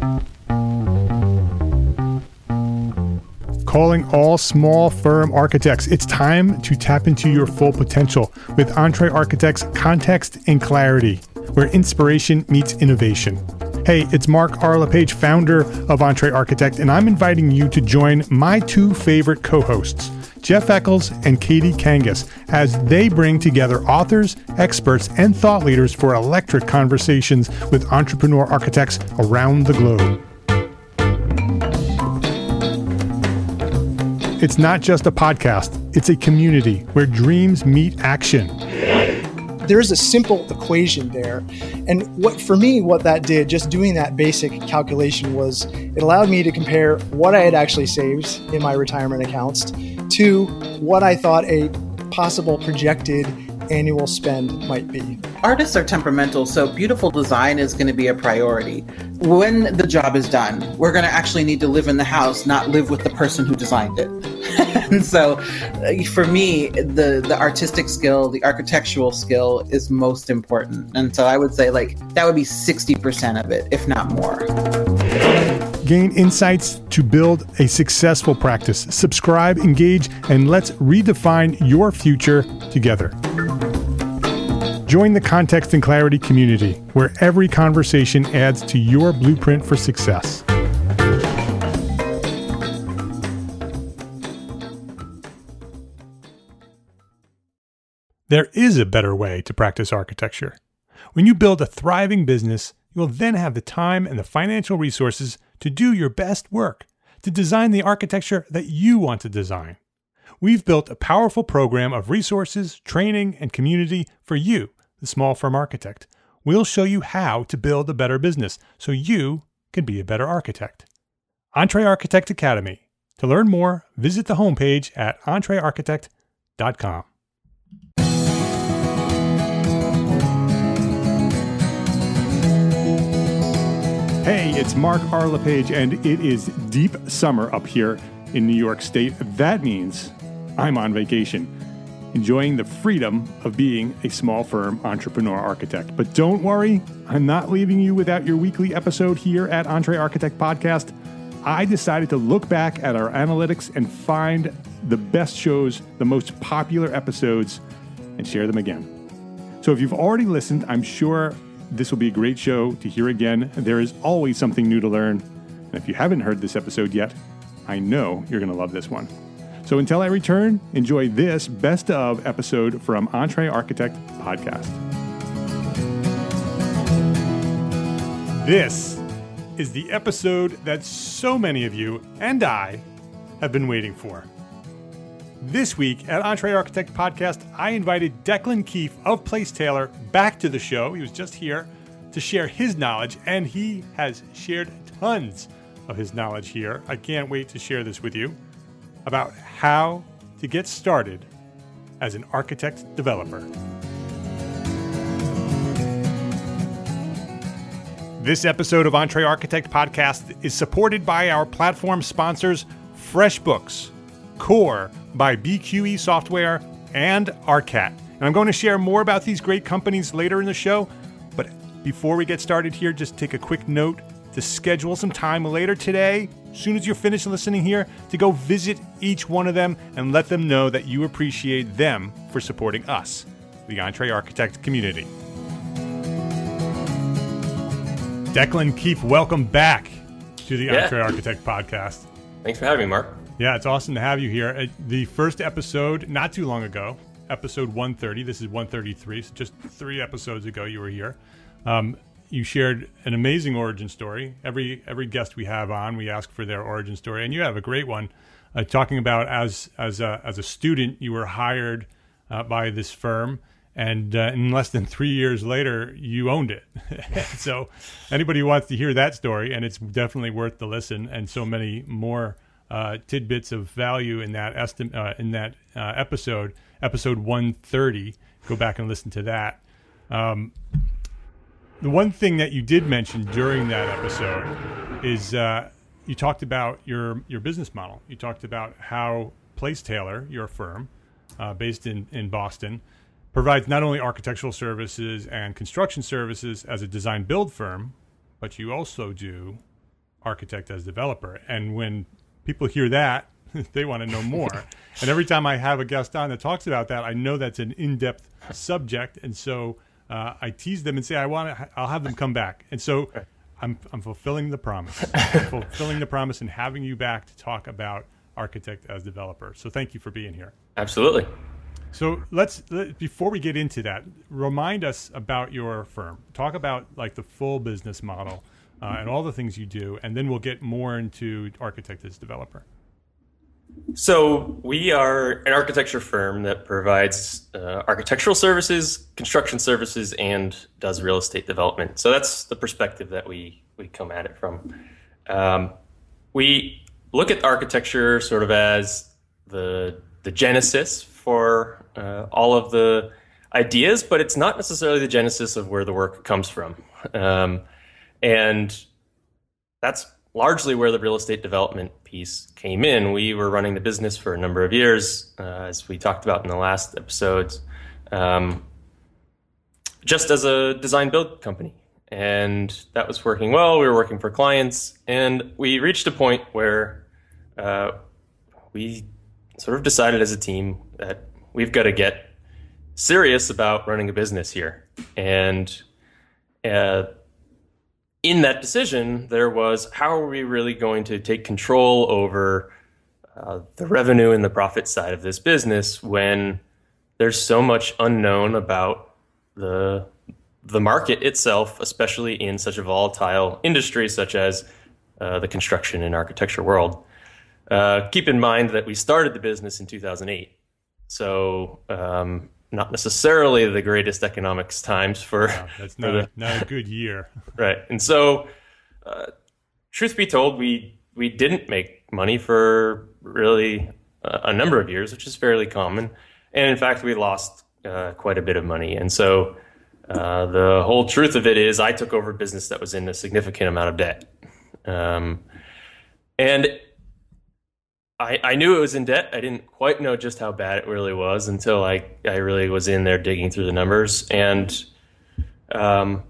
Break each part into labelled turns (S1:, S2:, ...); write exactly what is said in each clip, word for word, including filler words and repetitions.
S1: Calling all small firm architects. It's time to tap into your full potential with Entre Architects Context and Clarity, where inspiration meets innovation. Hey, it's Mark R. LePage, founder of Entre Architect, and I'm inviting you to join my two favorite co-hosts, Jeff Eccles and Katie Kangas, as they bring together authors, experts, and thought leaders for electric conversations with entrepreneur architects around the globe. It's not just a podcast, it's a community where dreams meet action.
S2: There's a simple equation there. And what for me, what that did, just doing that basic calculation, was it allowed me to compare what I had actually saved in my retirement accounts to what I thought a possible projected annual spend might be.
S3: Artists are temperamental, so beautiful design is going to be a priority. When the job is done, we're going to actually need to live in the house, not live with the person who designed it. And so uh, for me, the, the artistic skill, the architectural skill is most important. And so I would say like that would be sixty percent of it, if not more.
S1: Gain insights to build a successful practice. Subscribe, engage, and let's redefine your future together. Join the Context and Clarity community, where every conversation adds to your blueprint for success. There is a better way to practice architecture. When you build a thriving business, you will then have the time and the financial resources to do your best work, to design the architecture that you want to design. We've built a powerful program of resources, training, and community for you, the small firm architect. We'll show you how to build a better business so you can be a better architect. Entre Architect Academy. To learn more, visit the homepage at entre architect dot com. Hey, it's Mark R. LePage, and it is deep summer up here in New York State. That means I'm on vacation, enjoying the freedom of being a small firm entrepreneur architect. But don't worry, I'm not leaving you without your weekly episode here at Entre Architect Podcast. I decided to look back at our analytics and find the best shows, the most popular episodes, and share them again. So if you've already listened, I'm sure this will be a great show to hear again. There is always something new to learn. And if you haven't heard this episode yet, I know you're going to love this one. So until I return, enjoy this best of episode from Entre Architect Podcast. This is the episode that so many of you and I have been waiting for. This week at Entre Architect Podcast, I invited Declan Keefe of Placetailor back to the show. He was just here to share his knowledge, and he has shared tons of his knowledge here. I can't wait to share this with you about how to get started as an architect developer. This episode of Entre Architect Podcast is supported by our platform sponsors, FreshBooks, Core by B Q E Software, and Arcat. And I'm going to share more about these great companies later in the show. But before we get started here, just take a quick note to schedule some time later today, as soon as you're finished listening here, to go visit each one of them and let them know that you appreciate them for supporting us, the Entre Architect community. Declan Keefe, welcome back to the yeah. Entre Architect Podcast.
S4: Thanks for having me, Mark.
S1: Yeah, it's awesome to have you here. Uh, the first episode, not too long ago, episode one thirty, this is one thirty-three, so just three episodes ago you were here. Um, you shared an amazing origin story. Every every guest we have on, we ask for their origin story, and you have a great one, uh, talking about as as a, as a student, you were hired uh, by this firm, and uh, in less than three years later, you owned it. So anybody who wants to hear that story, and it's definitely worth the listen, and so many more Uh, tidbits of value in that esti- uh, in that uh, episode, episode one thirty. Go back and listen to that. Um, the one thing that you did mention during that episode is uh, you talked about your your business model. You talked about how Placetailor, your firm, uh, based in, in Boston, provides not only architectural services and construction services as a design build firm, but you also do architect as developer. And when people hear that, they want to know more. And every time I have a guest on that talks about that, I know that's an in-depth subject. And so uh, I tease them and say, I want to, I'll have them come back. And so I'm, I'm fulfilling the promise, I'm fulfilling the promise and having you back to talk about architect as developer. So thank you for being here.
S4: Absolutely.
S1: So let's, let, before we get into that, remind us about your firm. Talk about like the full business model uh, and all the things you do, and then we'll get more into architect as developer.
S4: So we are an architecture firm that provides uh, architectural services, construction services, and does real estate development. So that's the perspective that we, we come at it from. Um, we look at architecture sort of as the the genesis for uh, all of the ideas, but it's not necessarily the genesis of where the work comes from. Um, and that's largely where the real estate development piece came in. We were running the business for a number of years, uh, as we talked about in the last episodes, um, just as a design build company. And that was working well. We were working for clients, and we reached a point where uh, we sort of decided as a team that we've got to get serious about running a business here. And uh, in that decision, there was, how are we really going to take control over uh, the revenue and the profit side of this business when there's so much unknown about the the market itself, especially in such a volatile industry such as uh, the construction and architecture world. Uh, keep in mind that we started the business in two thousand eight, so um, not necessarily the greatest economics times for.
S1: No, that's not,
S4: for the,
S1: a, not a good year,
S4: right? And so, uh, truth be told, we we didn't make money for really a, a number of years, which is fairly common, and in fact, we lost uh, quite a bit of money. And so, uh, the whole truth of it is, I took over a business that was in a significant amount of debt, um, and I, I knew it was in debt. I didn't quite know just how bad it really was until I, I really was in there digging through the numbers and um,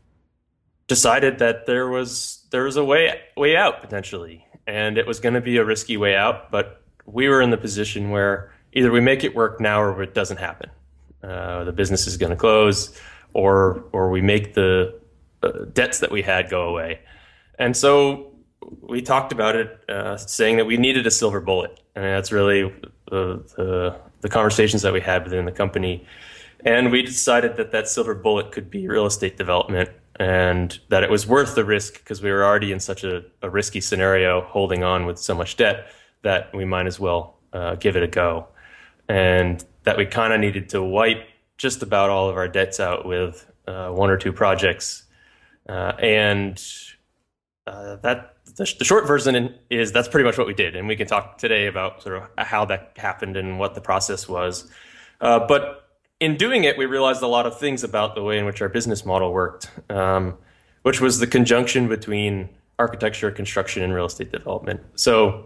S4: decided that there was there was a way way out potentially, and it was going to be a risky way out. But we were in the position where either we make it work now or it doesn't happen. Uh, the business is going to close, or or we make the uh, debts that we had go away, and so. We talked about it, uh, saying that we needed a silver bullet. I mean, that's really the, the the conversations that we had within the company. And we decided that that silver bullet could be real estate development, and that it was worth the risk because we were already in such a, a risky scenario holding on with so much debt that we might as well uh, give it a go. And that we kind of needed to wipe just about all of our debts out with uh, one or two projects. Uh, and uh, that The, the short version is that's pretty much what we did, and we can talk today about sort of how that happened and what the process was. Uh, but in doing it, we realized a lot of things about the way in which our business model worked, um, which was the conjunction between architecture, construction, and real estate development. So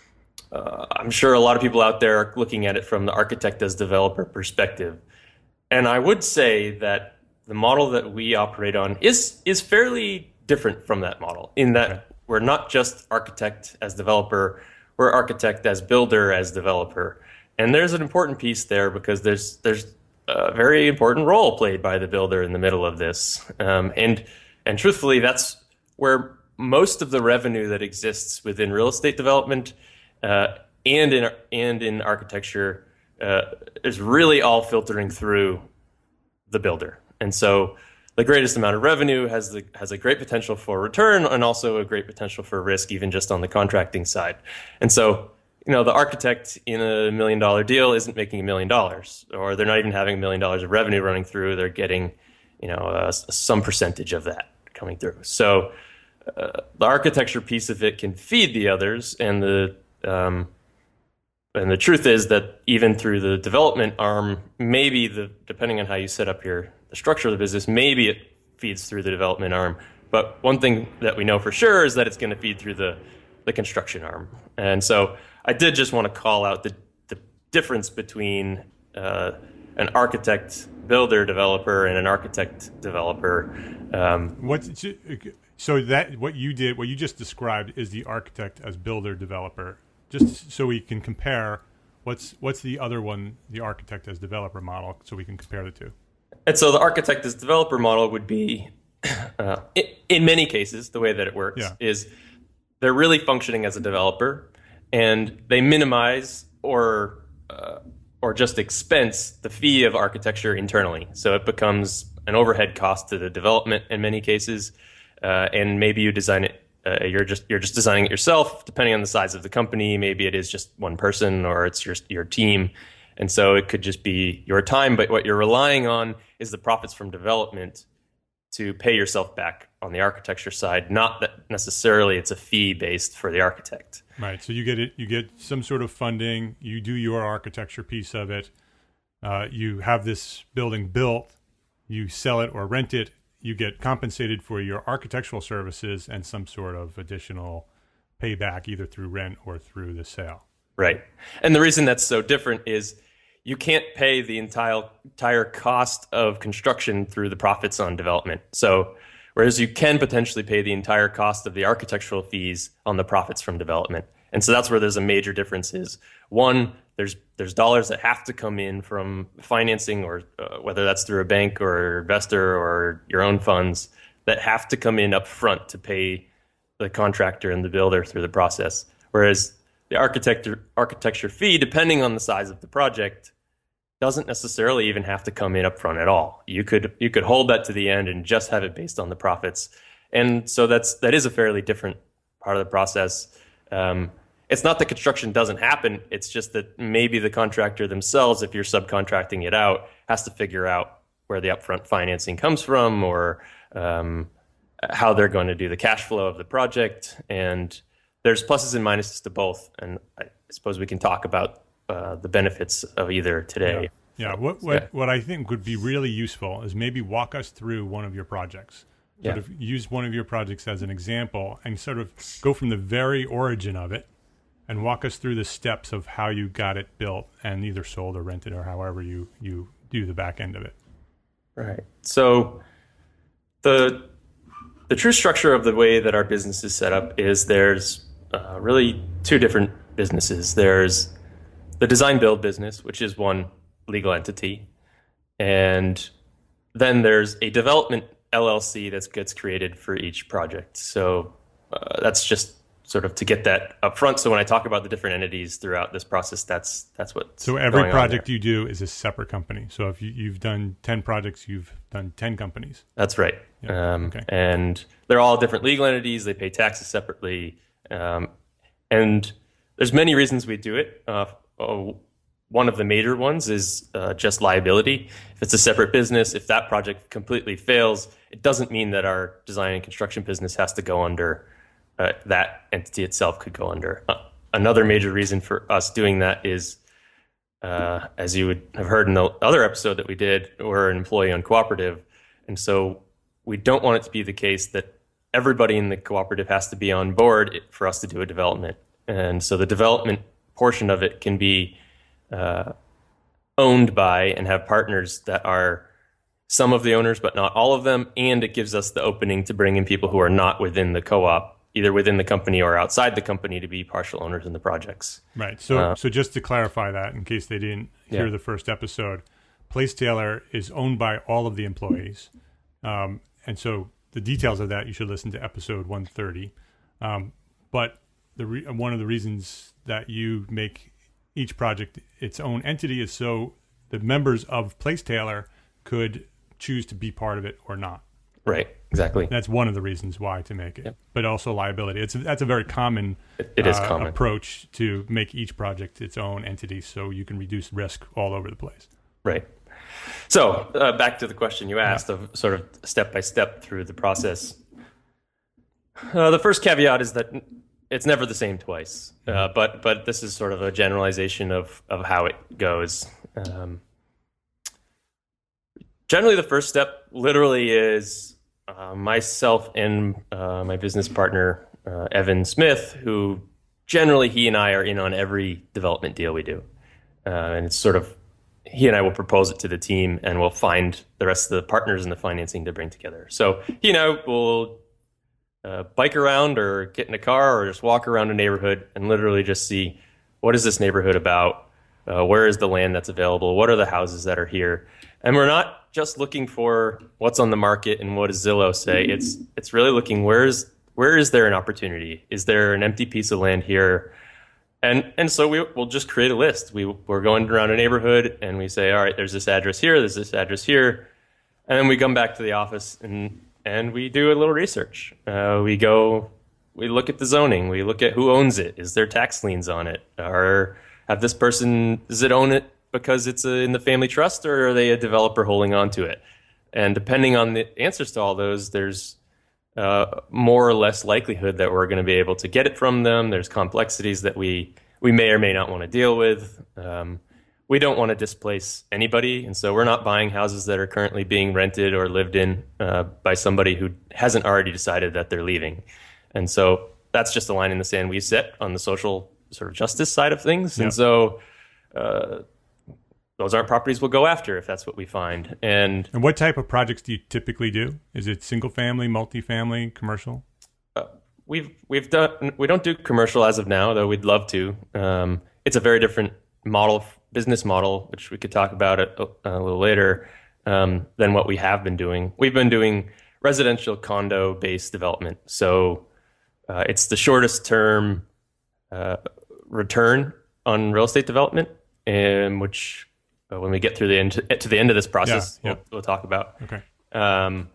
S4: uh, I'm sure a lot of people out there are looking at it from the architect as developer perspective. And I would say that the model that we operate on is is fairly different from that model in that okay. We're not just architect as developer, we're architect as builder as developer. And there's an important piece there because there's there's a very important role played by the builder in the middle of this. Um, and and truthfully, that's where most of the revenue that exists within real estate development uh, and in and in architecture uh, is really all filtering through the builder. And so the greatest amount of revenue has the has a great potential for return and also a great potential for risk, even just on the contracting side. And so, you know, the architect in a million dollar deal isn't making a million dollars, or they're not even having a million dollars of revenue running through. They're getting, you know, uh, some percentage of that coming through. So uh, the architecture piece of it can feed the others, and the um, and the truth is that even through the development arm, maybe the depending on how you set up your the structure of the business, maybe it feeds through the development arm. But one thing that we know for sure is that it's going to feed through the, the construction arm. And so I did just want to call out the, the difference between uh, an architect builder developer and an architect developer. Um,
S1: What's, So that what you did, what you just described, is the architect as builder developer. Just so we can compare, what's what's the other one, the architect as developer model, so we can compare the two.
S4: And so the architect as developer model would be, uh, in, in many cases, the way that it works
S1: yeah.
S4: is they're really functioning as a developer, and they minimize or uh, or just expense the fee of architecture internally. So it becomes an overhead cost to the development in many cases, uh, and maybe you design it. Uh, you're just you're just designing it yourself, depending on the size of the company. Maybe it is just one person, or it's your your team, and so it could just be your time. But what you're relying on is the profits from development to pay yourself back on the architecture side. Not that necessarily it's a fee based for the architect.
S1: Right. So you get it. You get some sort of funding. You do your architecture piece of it. Uh, you have this building built. You sell it or rent it. You get compensated for your architectural services and some sort of additional payback, either through rent or through the sale.
S4: Right. And the reason that's so different is you can't pay the entire entire cost of construction through the profits on development. So whereas you can potentially pay the entire cost of the architectural fees on the profits from development. And so that's where there's a major difference is, one, there's there's dollars that have to come in from financing, or uh, whether that's through a bank or investor or your own funds, that have to come in up front to pay the contractor and the builder through the process. Whereas the architecture architecture fee, depending on the size of the project, doesn't necessarily even have to come in up front at all. You could you could hold that to the end and just have it based on the profits. And so that's that is a fairly different part of the process. Um, It's not that construction doesn't happen. It's just that maybe the contractor themselves, if you're subcontracting it out, has to figure out where the upfront financing comes from, or um, how they're going to do the cash flow of the project. And there's pluses and minuses to both. And I suppose we can talk about uh, the benefits of either today.
S1: Yeah. yeah. What what yeah. what I think would be really useful is maybe walk us through one of your projects. Sort
S4: yeah.
S1: of use one of your projects as an example and sort of go from the very origin of it and walk us through the steps of how you got it built and either sold or rented, or however you, you do the back end of it.
S4: Right. So the the true structure of the way that our business is set up is there's uh, really two different businesses. There's the design build business, which is one legal entity, and then there's a development L L C that gets created for each project. So uh, that's just sort of to get that up front. So when I talk about the different entities throughout this process, that's that's what.
S1: So every project you do is a separate company. So if you, you've done ten projects, you've done ten companies.
S4: That's right.
S1: Yeah.
S4: Um,
S1: okay.
S4: And they're all different legal entities. They pay taxes separately. Um, and there's many reasons we do it. Uh, oh, one of the major ones is uh, just liability. If it's a separate business, if that project completely fails, it doesn't mean that our design and construction business has to go under. Uh, that entity itself could go under. Uh, another major reason for us doing that is, uh, as you would have heard in the other episode that we did, we're an employee-owned cooperative. And so we don't want it to be the case that everybody in the cooperative has to be on board for us to do a development. And so the development portion of it can be uh, owned by and have partners that are some of the owners, but not all of them. And it gives us the opening to bring in people who are not within the co-op, either within the company or outside the company, to be partial owners in the projects.
S1: Right. So uh, so just to clarify that, in case they didn't hear
S4: yeah.
S1: the first episode, Placetailor is owned by all of the employees. Um, and so the details of that, you should listen to episode one thirty. Um, but the re- one of the reasons that you make each project its own entity is so the members of Placetailor could choose to be part of it or not.
S4: Right, exactly.
S1: That's one of the reasons why to make it,
S4: yep.
S1: but also liability. It's that's a very common,
S4: it, it is
S1: uh,
S4: common
S1: approach to make each project its own entity, so you can reduce risk all over the place.
S4: Right. So uh, back to the question you asked, yeah. of sort of step by step through the process. Uh, the first caveat is that it's never the same twice, uh, but but this is sort of a generalization of of how it goes. Um, generally, the first step literally is uh, myself and uh, my business partner, uh, Evan Smith, who generally he and I are in on every development deal we do. Uh, and it's sort of, he and I will propose it to the team, and we'll find the rest of the partners in the financing to bring together. So he and I will uh, bike around or get in a car or just walk around a neighborhood and literally just see, what is this neighborhood about? Uh, where is the land that's available? What are the houses that are here? And we're not just looking for what's on the market and what does Zillow say. It's it's really looking, where is where is there an opportunity? Is there an empty piece of land here? And and so we, we'll just create a list. We, we're going around a neighborhood and we say, all right, there's this address here, there's this address here. And then we come back to the office and, and we do a little research. Uh, we go, we look at the zoning. We look at who owns it. Is there tax liens on it? Or have this person, does it own it because it's a, in the family trust, or are they a developer holding on to it? And depending on the answers to all those, there's uh, more or less likelihood that we're going to be able to get it from them. There's complexities that we, we may or may not want to deal with. Um, we don't want to displace anybody, and so we're not buying houses that are currently being rented or lived in uh, by somebody who hasn't already decided that they're leaving. And so that's just a line in the sand we set on the social sort of justice side of things.
S1: Yeah.
S4: And so uh, those aren't properties we'll go after if that's what we find. And
S1: And what type of projects do you typically do? Is it single family, multifamily, commercial?
S4: uh, we've we've done we don't do commercial as of now, though we'd love to. Um, it's a very different model, business model, which we could talk about it a, a little later, um, than what we have been doing. We've been doing residential condo based development, so uh, it's the shortest term uh, return on real estate development, and which uh, when we get through the end to the end of this process,
S1: Yeah, yeah.
S4: We'll, we'll talk about.
S1: Okay.
S4: Um,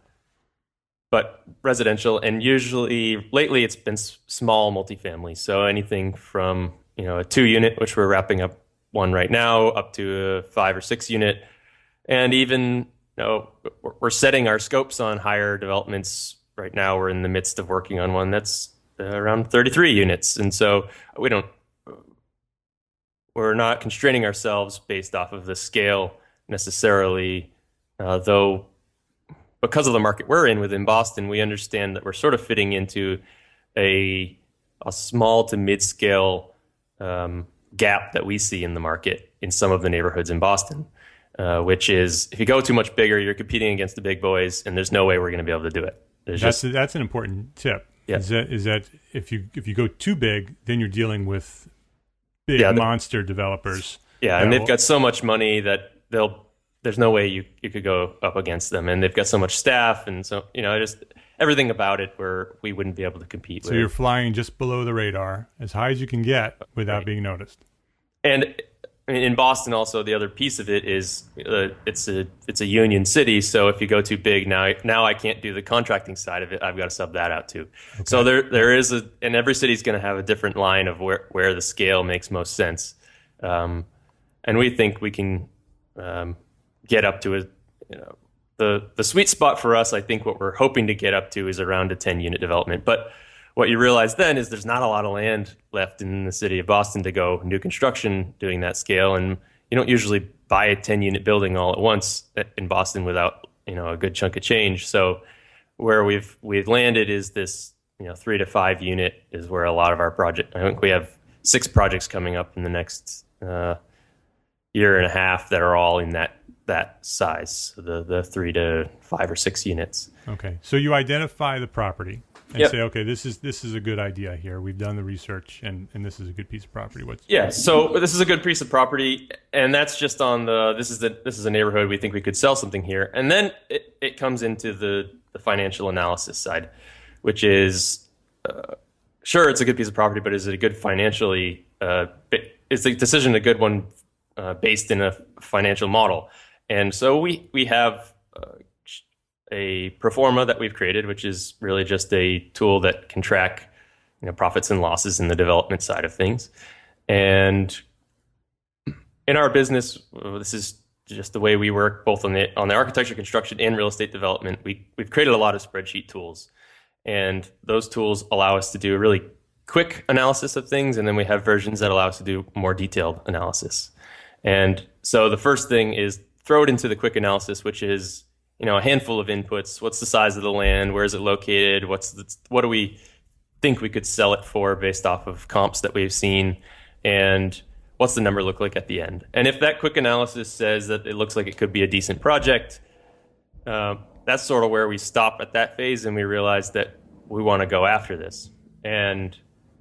S4: but residential, and usually lately it's been s- small multifamily. So anything from, you know, a two unit, which we're wrapping up one right now, up to a five or six unit, and even, you know, we're we're setting our scopes on higher developments right now. We're in the midst of working on one that's uh, around thirty-three units, and so we don't. We're not constraining ourselves based off of the scale necessarily, uh, though because of the market we're in within Boston, we understand that we're sort of fitting into a a small to mid-scale um, gap that we see in the market in some of the neighborhoods in Boston, uh, which is if you go too much bigger, you're competing against the big boys, and there's no way we're going to be able to do it. There's
S1: That's
S4: just,
S1: that's an important tip.
S4: Yeah.
S1: Is that is that if you if you go too big, then you're dealing with big
S4: Yeah, the-
S1: monster developers.
S4: yeah, and
S1: that
S4: they've
S1: will-
S4: got so much money that they'll. There's no way you, you could go up against them, and they've got so much staff, and so you know, just everything about it where we wouldn't be able to compete.
S1: So
S4: with.
S1: you're flying just below the radar, as high as you can get without
S4: Right.
S1: being noticed.
S4: And in Boston, also the other piece of it is uh, it's a it's a union city. So if you go too big, now now I can't do the contracting side of it. I've got to sub that out too. So there there is a, and every city's going to have a different line of where where the scale makes most sense. Um, and we think we can um, get up to a you know the the sweet spot for us. I think what we're hoping to get up to is around a ten unit development, but. What you realize then is there's not a lot of land left in the city of Boston to go new construction doing that scale, and you don't usually buy a ten unit building all at once in Boston without you know a good chunk of change. So where we've we've landed is this you know three to five unit is where a lot of our project. I think we have six projects coming up in the next uh, year and a half that are all in that that size, so the the three to five or six units.
S1: Okay, so you identify the property and
S4: Yep.
S1: say, okay, this is this is a good idea here. We've done the research, and, and this is a good piece of property. What's
S4: Yeah, so this is a good piece of property, and that's just on the this is the this is a neighborhood we think we could sell something here, and then it, it comes into the the financial analysis side, which is uh, sure it's a good piece of property, but is it a good financially? Uh, is the decision a good one uh, based in a financial model? And so we we have uh, a pro forma that we've created, which is really just a tool that can track you know, profits and losses in the development side of things. And in our business, uh, this is just the way we work, both on the on the architecture, construction, and real estate development. We we've created a lot of spreadsheet tools, and those tools allow us to do a really quick analysis of things, and then we have versions that allow us to do more detailed analysis. And so the first thing is throw it into the quick analysis, which is you know a handful of inputs. What's the size of the land? Where is it located? What's the, what do we think we could sell it for based off of comps that we've seen, and what's the number look like at the end? And if that quick analysis says that it looks like it could be a decent project, uh, that's sort of where we stop at that phase, and we realize that we want to go after this. And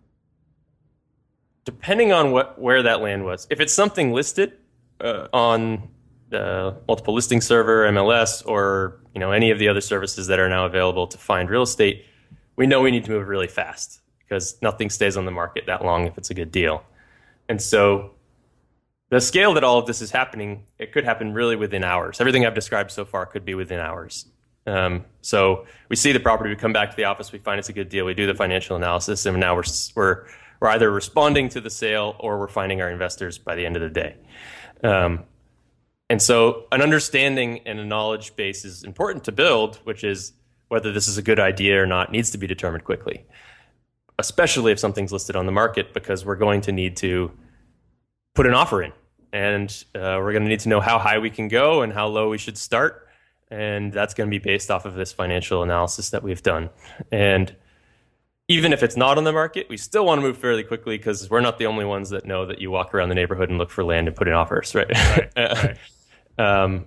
S4: depending on what where that land was, if it's something listed uh, on the multiple listing server, M L S, or you know any of the other services that are now available to find real estate, we know we need to move really fast because nothing stays on the market that long if it's a good deal. And so the scale that all of this is happening, it could happen really within hours. Everything I've described so far could be within hours. Um, so we see the property, we come back to the office, we find it's a good deal, we do the financial analysis, and now we're we're we're either responding to the sale or we're finding our investors by the end of the day. Um, and so an understanding and a knowledge base is important to build, which is whether this is a good idea or not needs to be determined quickly, especially if something's listed on the market, because we're going to need to put an offer in, and uh, we're going to need to know how high we can go and how low we should start. And that's going to be based off of this financial analysis that we've done. And even if it's not on the market, we still want to move fairly quickly because we're not the only ones that know that you walk around the neighborhood and look for land and put in offers, right? Right, right. um,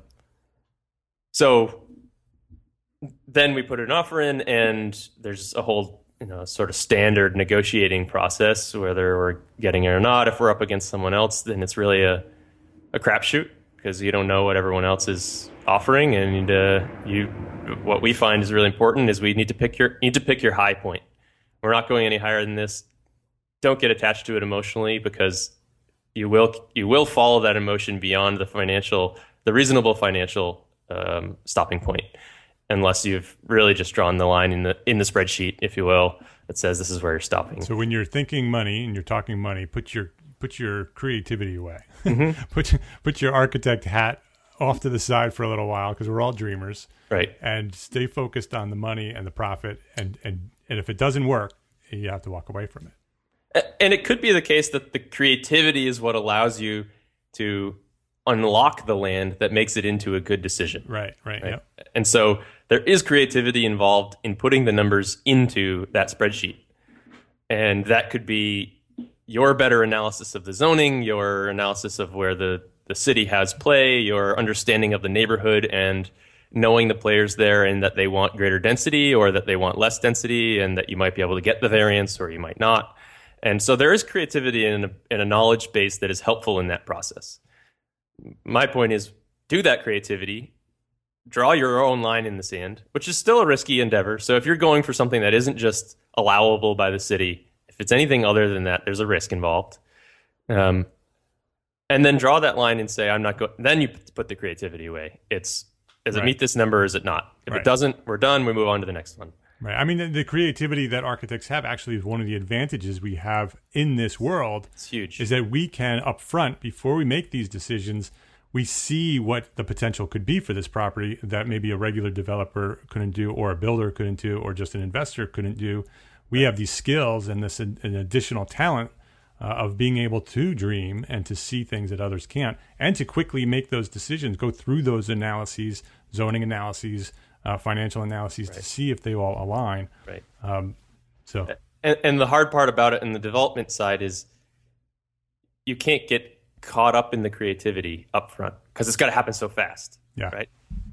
S4: so then we put an offer in, and there's a whole you know sort of standard negotiating process, whether we're getting it or not. If we're up against someone else, then it's really a, a crapshoot because you don't know what everyone else is offering, and uh, you. What we find is really important is we need to pick your need to pick your high point. We're not going any higher than this. Don't get attached to it emotionally because you will you will follow that emotion beyond the financial, the reasonable financial um, stopping point, unless you've really just drawn the line in the in the spreadsheet, if you will, that says this is where you're stopping.
S1: So when you're thinking money and you're talking money, put your put your creativity away.
S4: Mm-hmm.
S1: put put your architect hat off to the side for a little while because we're all dreamers,
S4: right?
S1: And stay focused on the money and the profit. And and and if it doesn't work, you have to walk away from it.
S4: And it could be the case that the creativity is what allows you to unlock the land that makes it into a good decision.
S1: Right, right.
S4: right?
S1: Yep.
S4: And so there is creativity involved in putting the numbers into that spreadsheet. And that could be your better analysis of the zoning, your analysis of where the, the city has play, your understanding of the neighborhood and knowing the players there and that they want greater density or that they want less density and that you might be able to get the variance or you might not. And so there is creativity in a, in a knowledge base that is helpful in that process. My point is, do that creativity, draw your own line in the sand, which is still a risky endeavor. So if you're going for something that isn't just allowable by the city, if it's anything other than that, there's a risk involved. Um, and then draw that line and say, I'm not going, then you put the creativity away. It's, does it
S1: Right.
S4: meet this number or is it not? If
S1: Right.
S4: it doesn't, we're done. We move on to the next one.
S1: Right. I mean, the, the creativity that architects have actually is one of the advantages we have in this world.
S4: It's huge.
S1: Is that we can upfront, before we make these decisions, we see what the potential could be for this property that maybe a regular developer couldn't do, or a builder couldn't do, or just an investor couldn't do. We have these skills and this an additional talent uh, of being able to dream and to see things that others can't, and to quickly make those decisions, go through those analyses, zoning analyses, uh, financial analyses,
S4: Right.
S1: to see if they all align.
S4: Right.
S1: Um, so
S4: And, and the hard part about it in the development side is you can't get caught up in the creativity up front because it's got to happen so fast.
S1: yeah,
S4: Right.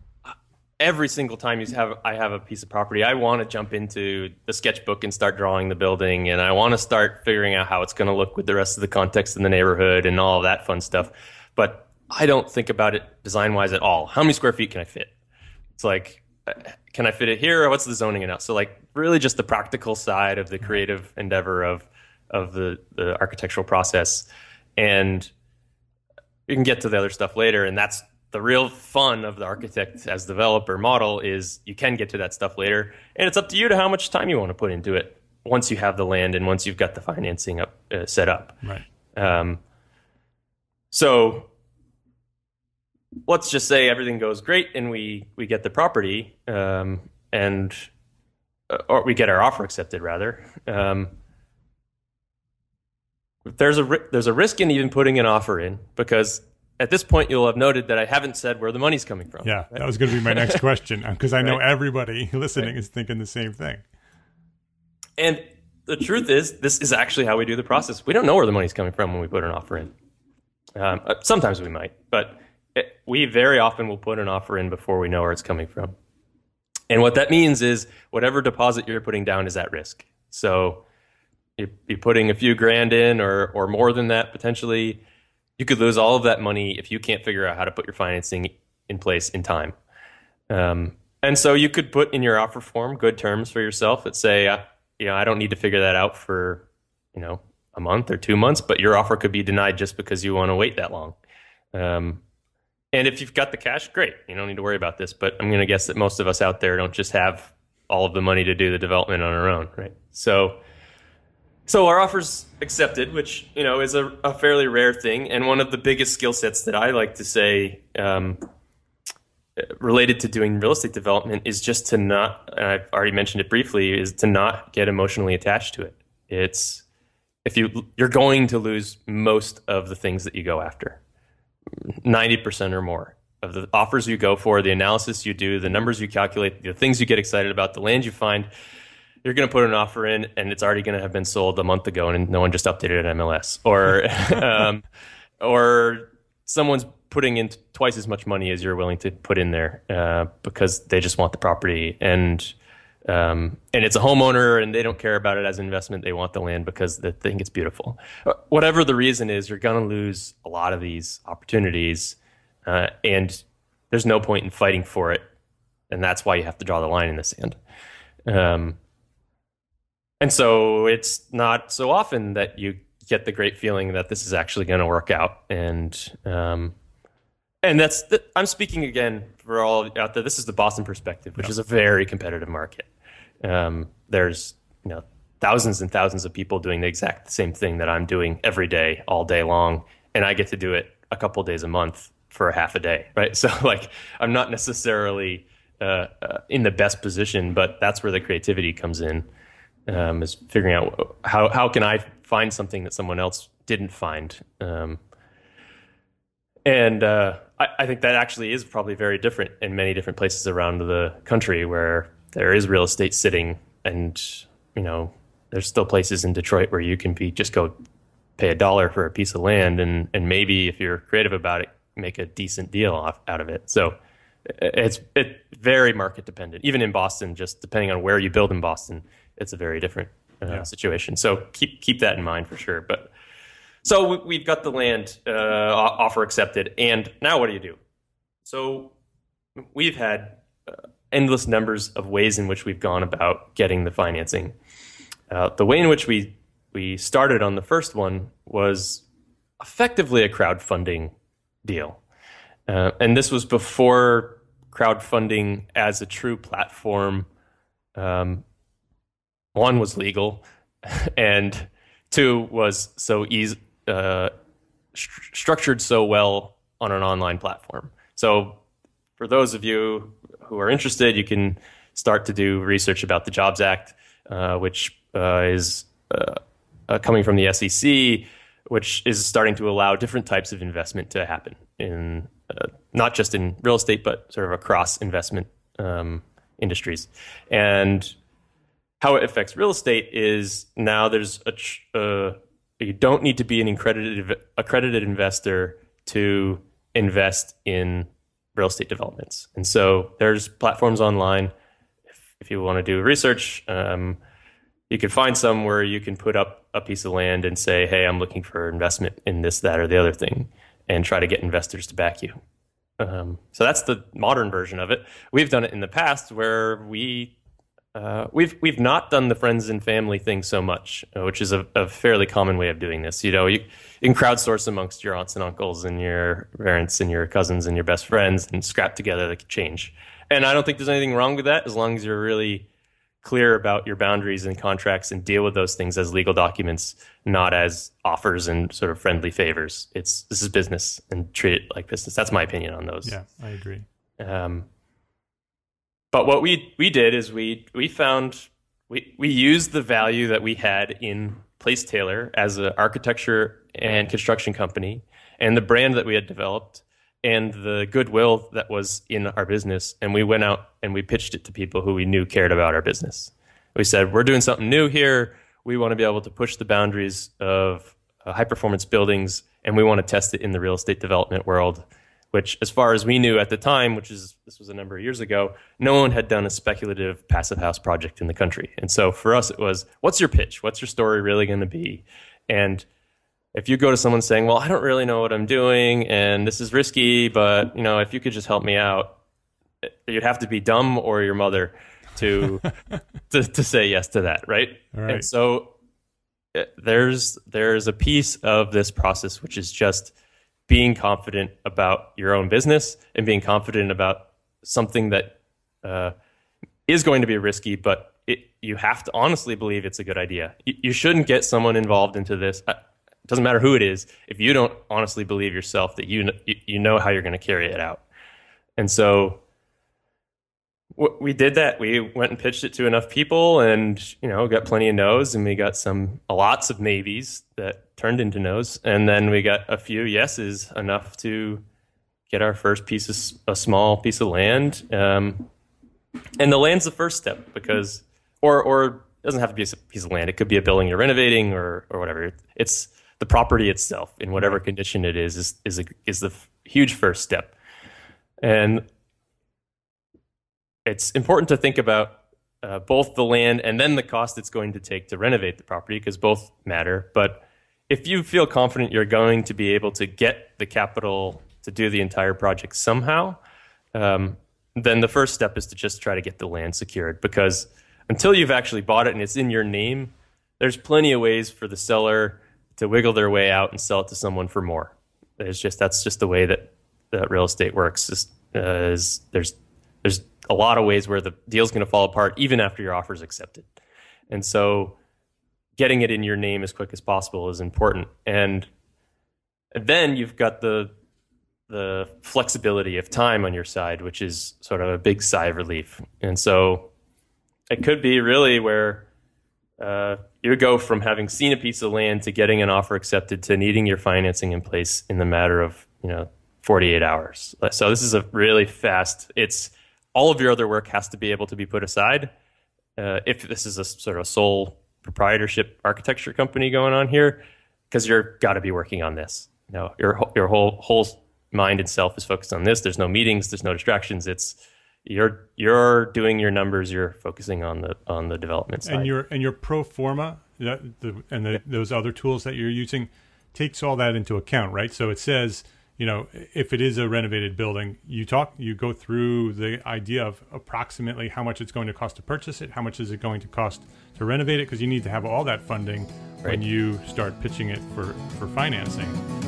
S4: Every single time you have, I have a piece of property, I want to jump into the sketchbook and start drawing the building, and I want to start figuring out how it's going to look with the rest of the context in the neighborhood and all of that fun stuff. But I don't think about it design-wise at all. How many square feet can I fit? It's like, can I fit it here? Or what's the zoning enough? So like really just the practical side of the creative endeavor of of the, the architectural process. And you can get to the other stuff later. And that's the real fun of the architect as developer model is you can get to that stuff later. And it's up to you to how much time you want to put into it once you have the land and once you've got the financing up uh, set up.
S1: right.
S4: Um, so let's just say everything goes great and we, we get the property um, and uh, or we get our offer accepted rather. Um, there's a ri- there's a risk in even putting an offer in because at this point you'll have noted that I haven't said where the money's coming from.
S1: Yeah, that was going to be my next question because I know
S4: Right.
S1: everybody listening
S4: Right.
S1: is thinking the same thing.
S4: And the truth is, this is actually how we do the process. We don't know where the money's coming from when we put an offer in. Um, uh, sometimes we might, but it, we very often will put an offer in before we know where it's coming from. And what that means is whatever deposit you're putting down is at risk. So you're, you're putting a few grand in or or more than that potentially. You could lose all of that money if you can't figure out how to put your financing in place in time. Um, and so you could put in your offer form good terms for yourself that say, uh, you know, I don't need to figure that out for, you know, a month or two months, but your offer could be denied just because you want to wait that long. Um, and if you've got the cash, great. You don't need to worry about this. But I'm going to guess that most of us out there don't just have all of the money to do the development on our own, right? So, so our offer's accepted, which, you know, is a, a fairly rare thing. And one of the biggest skill sets that I like to say, um, related to doing real estate development is just to not, and I've already mentioned it briefly, is to not get emotionally attached to it. It's, if you, you're going to lose most of the things that you go after, ninety percent or more of the offers you go for, the analysis you do, the numbers you calculate, the things you get excited about, the land you find, you're going to put an offer in and it's already going to have been sold a month ago and no one just updated it at M L S, or, um, or someone's putting in twice as much money as you're willing to put in there, uh, because they just want the property, and um, and it's a homeowner and they don't care about it as an investment. They want the land because they think it's beautiful. Whatever the reason is, you're going to lose a lot of these opportunities, uh, and there's no point in fighting for it, and that's why you have to draw the line in the sand. Um, and so it's not so often that you get the great feeling that this is actually going to work out, and um, And that's, the, I'm speaking again for all out there. This is the Boston perspective, which yeah. is a very competitive market. Um, there's, you know, thousands and thousands of people doing the exact same thing that I'm doing every day, all day long. And I get to do it a couple of days a month for a half a day, right? So like, I'm not necessarily uh, uh, in the best position, but that's where the creativity comes in, um, is figuring out how, how can I find something that someone else didn't find. Um, And uh, I, I think that actually is probably very different in many different places around the country where there is real estate sitting, and, you know, there's still places in Detroit where you can be just go pay a dollar for a piece of land, and, and maybe if you're creative about it, make a decent deal off, out of it. So it's it very market dependent. Even in Boston, just depending on where you build in Boston, it's a very different uh, yeah. situation. So keep keep that in mind for sure. But so we've got the land uh, offer accepted, and now what do you do? So we've had uh, endless numbers of ways in which we've gone about getting the financing. Uh, the way in which we we started on the first one was effectively a crowdfunding deal, uh, and this was before crowdfunding as a true platform, um, one, was legal, and two, was so easy. Uh, st- structured so well on an online platform. So for those of you who are interested, you can start to do research about the Jobs Act, uh, which uh, is uh, uh, coming from the S E C, which is starting to allow different types of investment to happen in uh, not just in real estate, but sort of across investment um, industries. And how it affects real estate is now there's a tr- uh, you don't need to be an accredited accredited investor to invest in real estate developments. And so there's platforms online. If, if you want to do research, um, you can find some where you can put up a piece of land and say, hey, I'm looking for investment in this, that, or the other thing, and try to get investors to back you. Um, so that's the modern version of it. We've done it in the past where we Uh, we've we've not done the friends and family thing so much, uh, which is a, a fairly common way of doing this. You know, you, you can crowdsource amongst your aunts and uncles and your parents and your cousins and your best friends and scrap together the change. And I don't think there's anything wrong with that as long as you're really clear about your boundaries and contracts and deal with those things as legal documents, not as offers and sort of friendly favors. It's this is business, and treat it like business. That's my opinion on those.
S1: Yeah, I agree. Um,
S4: But what we we did is we we found we we used the value that we had in Place Taylor as an architecture and construction company, and the brand that we had developed, and the goodwill that was in our business, and we went out and we pitched it to people who we knew cared about our business. We said, we're doing something new here. We want to be able to push the boundaries of uh, high performance buildings, and we want to test it in the real estate development world. which as far as we knew at the time, which is this was a number of years ago, no one had done a speculative passive house project in the country. And so for us, it was, what's your pitch? What's your story really going to be? And if you go to someone saying, well, I don't really know what I'm doing and this is risky, but you know, if you could just help me out, you'd have to be dumb or your mother to to, to say yes to that, right?
S1: Right.
S4: And so there's there's a piece of this process which is just being confident about your own business and being confident about something that uh, is going to be risky, but it, you have to honestly believe it's a good idea. You, you shouldn't get someone involved into this. It doesn't matter who it is. If you don't honestly believe yourself that you you know how you're going to carry it out. And so we did that. We went and pitched it to enough people and, you know, got plenty of no's, and we got some lots of maybes that turned into no's. And then we got a few yeses, enough to get our first piece of a small piece of land. Um, and the land's the first step because, or, or it doesn't have to be a piece of land. It could be a building you're renovating or, or whatever. It's the property itself in whatever condition it is, is, is, a, is the huge first step. And it's important to think about uh, both the land and then the cost it's going to take to renovate the property, because both matter. But if you feel confident you're going to be able to get the capital to do the entire project somehow, um, then the first step is to just try to get the land secured, because until you've actually bought it and it's in your name, there's plenty of ways for the seller to wiggle their way out and sell it to someone for more. There's just that's just the way that, that real estate works. Is, uh, is there's there's a lot of ways where the deal's going to fall apart even after your offer is accepted. And so getting it in your name as quick as possible is important. And, and then you've got the the flexibility of time on your side, which is sort of a big sigh of relief. And so it could be really where uh, you go from having seen a piece of land to getting an offer accepted to needing your financing in place in the matter of, you know, forty-eight hours. So this is a really fast, it's, all of your other work has to be able to be put aside. Uh, if this is a sort of sole proprietorship architecture company going on here, because you're got to be working on this. You know, your your whole whole mind and self is focused on this. There's no meetings, there's no distractions. It's you're you're doing your numbers. You're focusing on the on the development side.
S1: And your and your pro forma that, the, and the, those other tools that you're using takes all that into account, right? So it says, you know, if it is a renovated building, you talk, you go through the idea of approximately how much it's going to cost to purchase it, how much is it going to cost to renovate it, because you need to have all that funding right when you start pitching it for, for financing.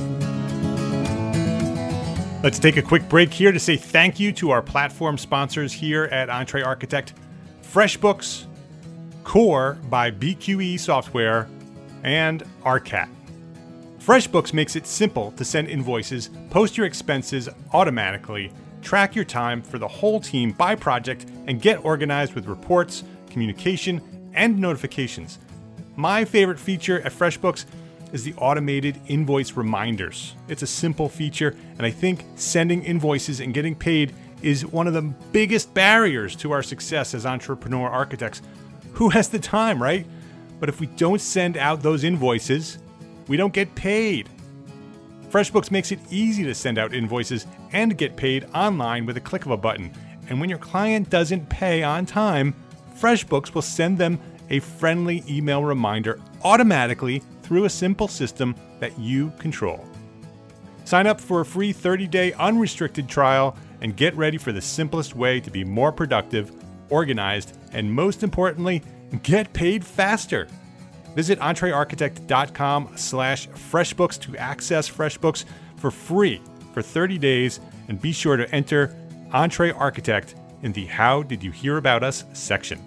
S1: Let's take a quick break here to say thank you to our platform sponsors here at Entre Architect, FreshBooks, Core by B Q E Software, and Arcat. FreshBooks makes it simple to send invoices, post your expenses automatically, track your time for the whole team by project, and get organized with reports, communication, and notifications. My favorite feature at FreshBooks is the automated invoice reminders. It's a simple feature, and I think sending invoices and getting paid is one of the biggest barriers to our success as entrepreneur architects. Who has the time, right? But if we don't send out those invoices, we don't get paid. FreshBooks makes it easy to send out invoices and get paid online with a click of a button. And when your client doesn't pay on time, FreshBooks will send them a friendly email reminder automatically through a simple system that you control. Sign up for a free thirty-day unrestricted trial and get ready for the simplest way to be more productive, organized, and most importantly, get paid faster. Visit entrearchitect.com slash FreshBooks to access FreshBooks for free for thirty days, and be sure to enter Entre Architect in the How Did You Hear About Us section.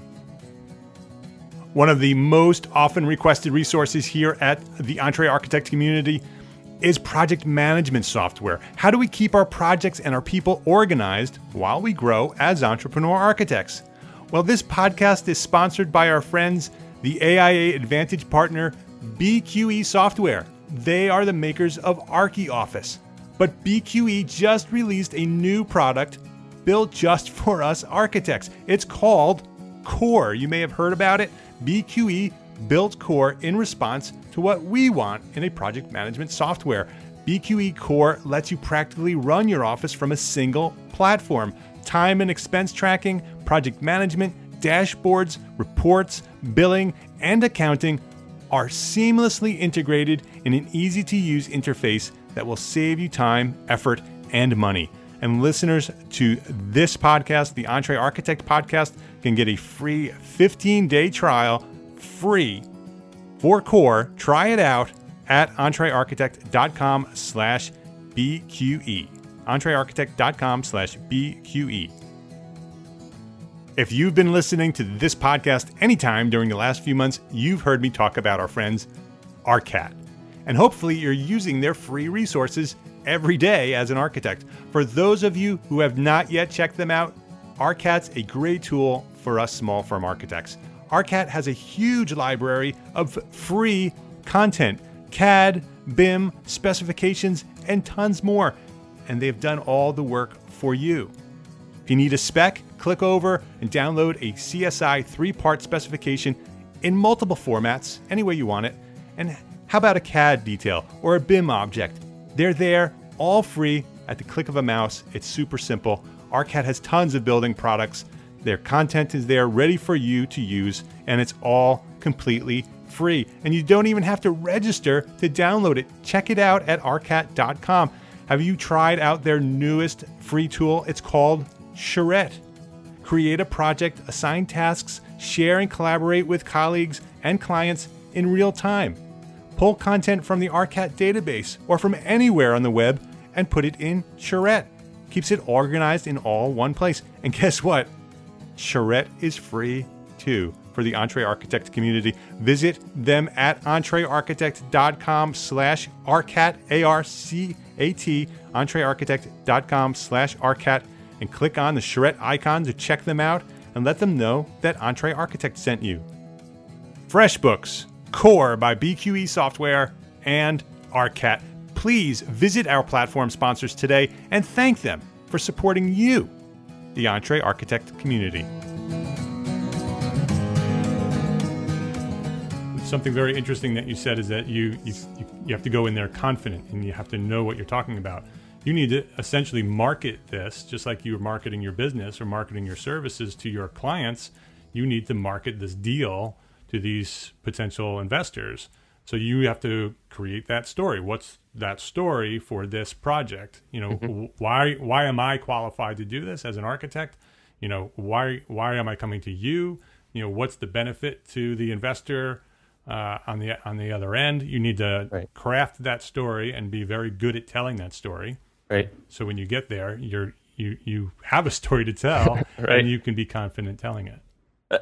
S1: One of the most often requested resources here at the Entre Architect community is project management software. How do we keep our projects and our people organized while we grow as entrepreneur architects? Well, this podcast is sponsored by our friends, the A I A Advantage partner, B Q E Software. They are the makers of ArchiOffice. But B Q E just released a new product built just for us architects. It's called Core. You may have heard about it. B Q E built Core in response to what we want in a project management software. B Q E Core lets you practically run your office from a single platform. Time and expense tracking, project management, dashboards, reports, billing, and accounting are seamlessly integrated in an easy-to-use interface that will save you time, effort, and money. And listeners to this podcast, the EntreArchitect podcast, can get a free fifteen-day trial, free, for Core. Try it out at entrearchitect.com slash BQE. entrearchitect.com slash BQE. If you've been listening to this podcast anytime during the last few months, you've heard me talk about our friends, Arcat. And hopefully you're using their free resources every day as an architect. For those of you who have not yet checked them out, Arcat's a great tool for us small firm architects. Arcat has a huge library of free content, C A D, B I M, specifications, and tons more. And they've done all the work for you. If you need a spec, click over and download a C S I three-part specification in multiple formats, any way you want it. And how about a C A D detail or a B I M object? They're there, all free, at the click of a mouse. It's super simple. Arcat has tons of building products. Their content is there ready for you to use, and it's all completely free. And you don't even have to register to download it. Check it out at arcat dot com. Have you tried out their newest free tool? It's called Charrette. Create a project, assign tasks, share and collaborate with colleagues and clients in real time. Pull content from the Arcat database or from anywhere on the web and put it in Charrette. Keeps it organized in all one place. And guess what? Charrette is free too for the EntreArchitect community. Visit them at entrearchitect.com slash Arcat, A R C A T, entrearchitect.com slash Arcat, and click on the Charrette icon to check them out and let them know that EntreArchitect sent you. FreshBooks, Core by B Q E Software, and Arcat. Please visit our platform sponsors today and thank them for supporting you, the EntreArchitect community. Something very interesting that you said is that you, you you have to go in there confident and you have to know what you're talking about. You need to essentially market this just like you're marketing your business or marketing your services to your clients. You need to market this deal to these potential investors. So you have to create that story. What's that story for this project? You know, mm-hmm. why why am I qualified to do this as an architect? You know, why why am I coming to you? You know, what's the benefit to the investor uh, on the on the other end? You need to right. craft that story and be very good at telling that story.
S4: Right.
S1: So when you get there, you're you you have a story to tell, right. and you can be confident telling it.
S4: Uh,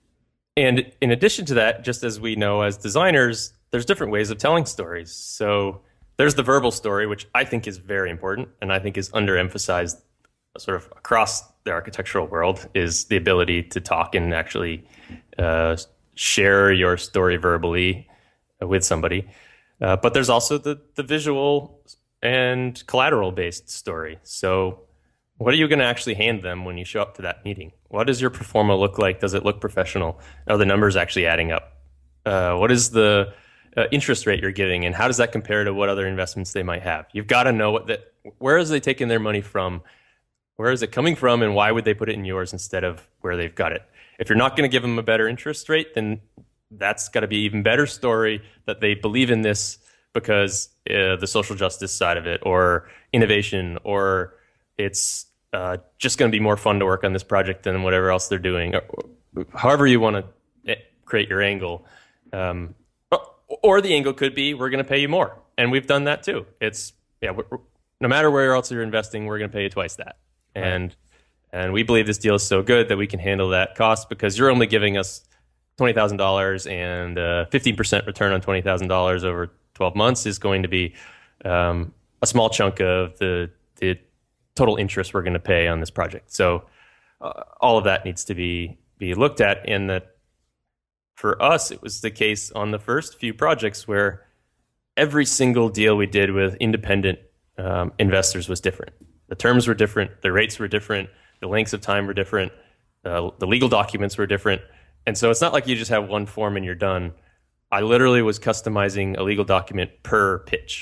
S4: and in addition to that, just as we know as designers, there's different ways of telling stories. So there's the verbal story, which I think is very important and I think is underemphasized sort of across the architectural world, is the ability to talk and actually uh, share your story verbally with somebody. Uh, but there's also the, the visual and collateral-based story. So what are you going to actually hand them when you show up to that meeting? What does your pro forma look like? Does it look professional? Are the numbers actually adding up? Uh, what is the uh, interest rate you're giving, and how does that compare to what other investments they might have? You've got to know what that. Where is they taking their money from? Where is it coming from, and why would they put it in yours instead of where they've got it? If you're not going to give them a better interest rate, then that's got to be an even better story that they believe in this because uh, the social justice side of it, or innovation, or it's uh, just going to be more fun to work on this project than whatever else they're doing. However you want to create your angle. Um, or the angle could be, we're going to pay you more. And we've done that too. It's, yeah, we're, no matter where else you're investing, we're going to pay you twice that. Right. And and we believe this deal is so good that we can handle that cost because you're only giving us twenty thousand dollars, and uh, fifteen percent return on twenty thousand dollars over twelve months is going to be um, a small chunk of the, the total interest we're going to pay on this project. So uh, all of that needs to be be looked at, in that for us, it was the case on the first few projects where every single deal we did with independent um, investors was different. The terms were different, the rates were different, the lengths of time were different, uh, the legal documents were different. And so it's not like you just have one form and you're done. I literally was customizing a legal document per pitch. It's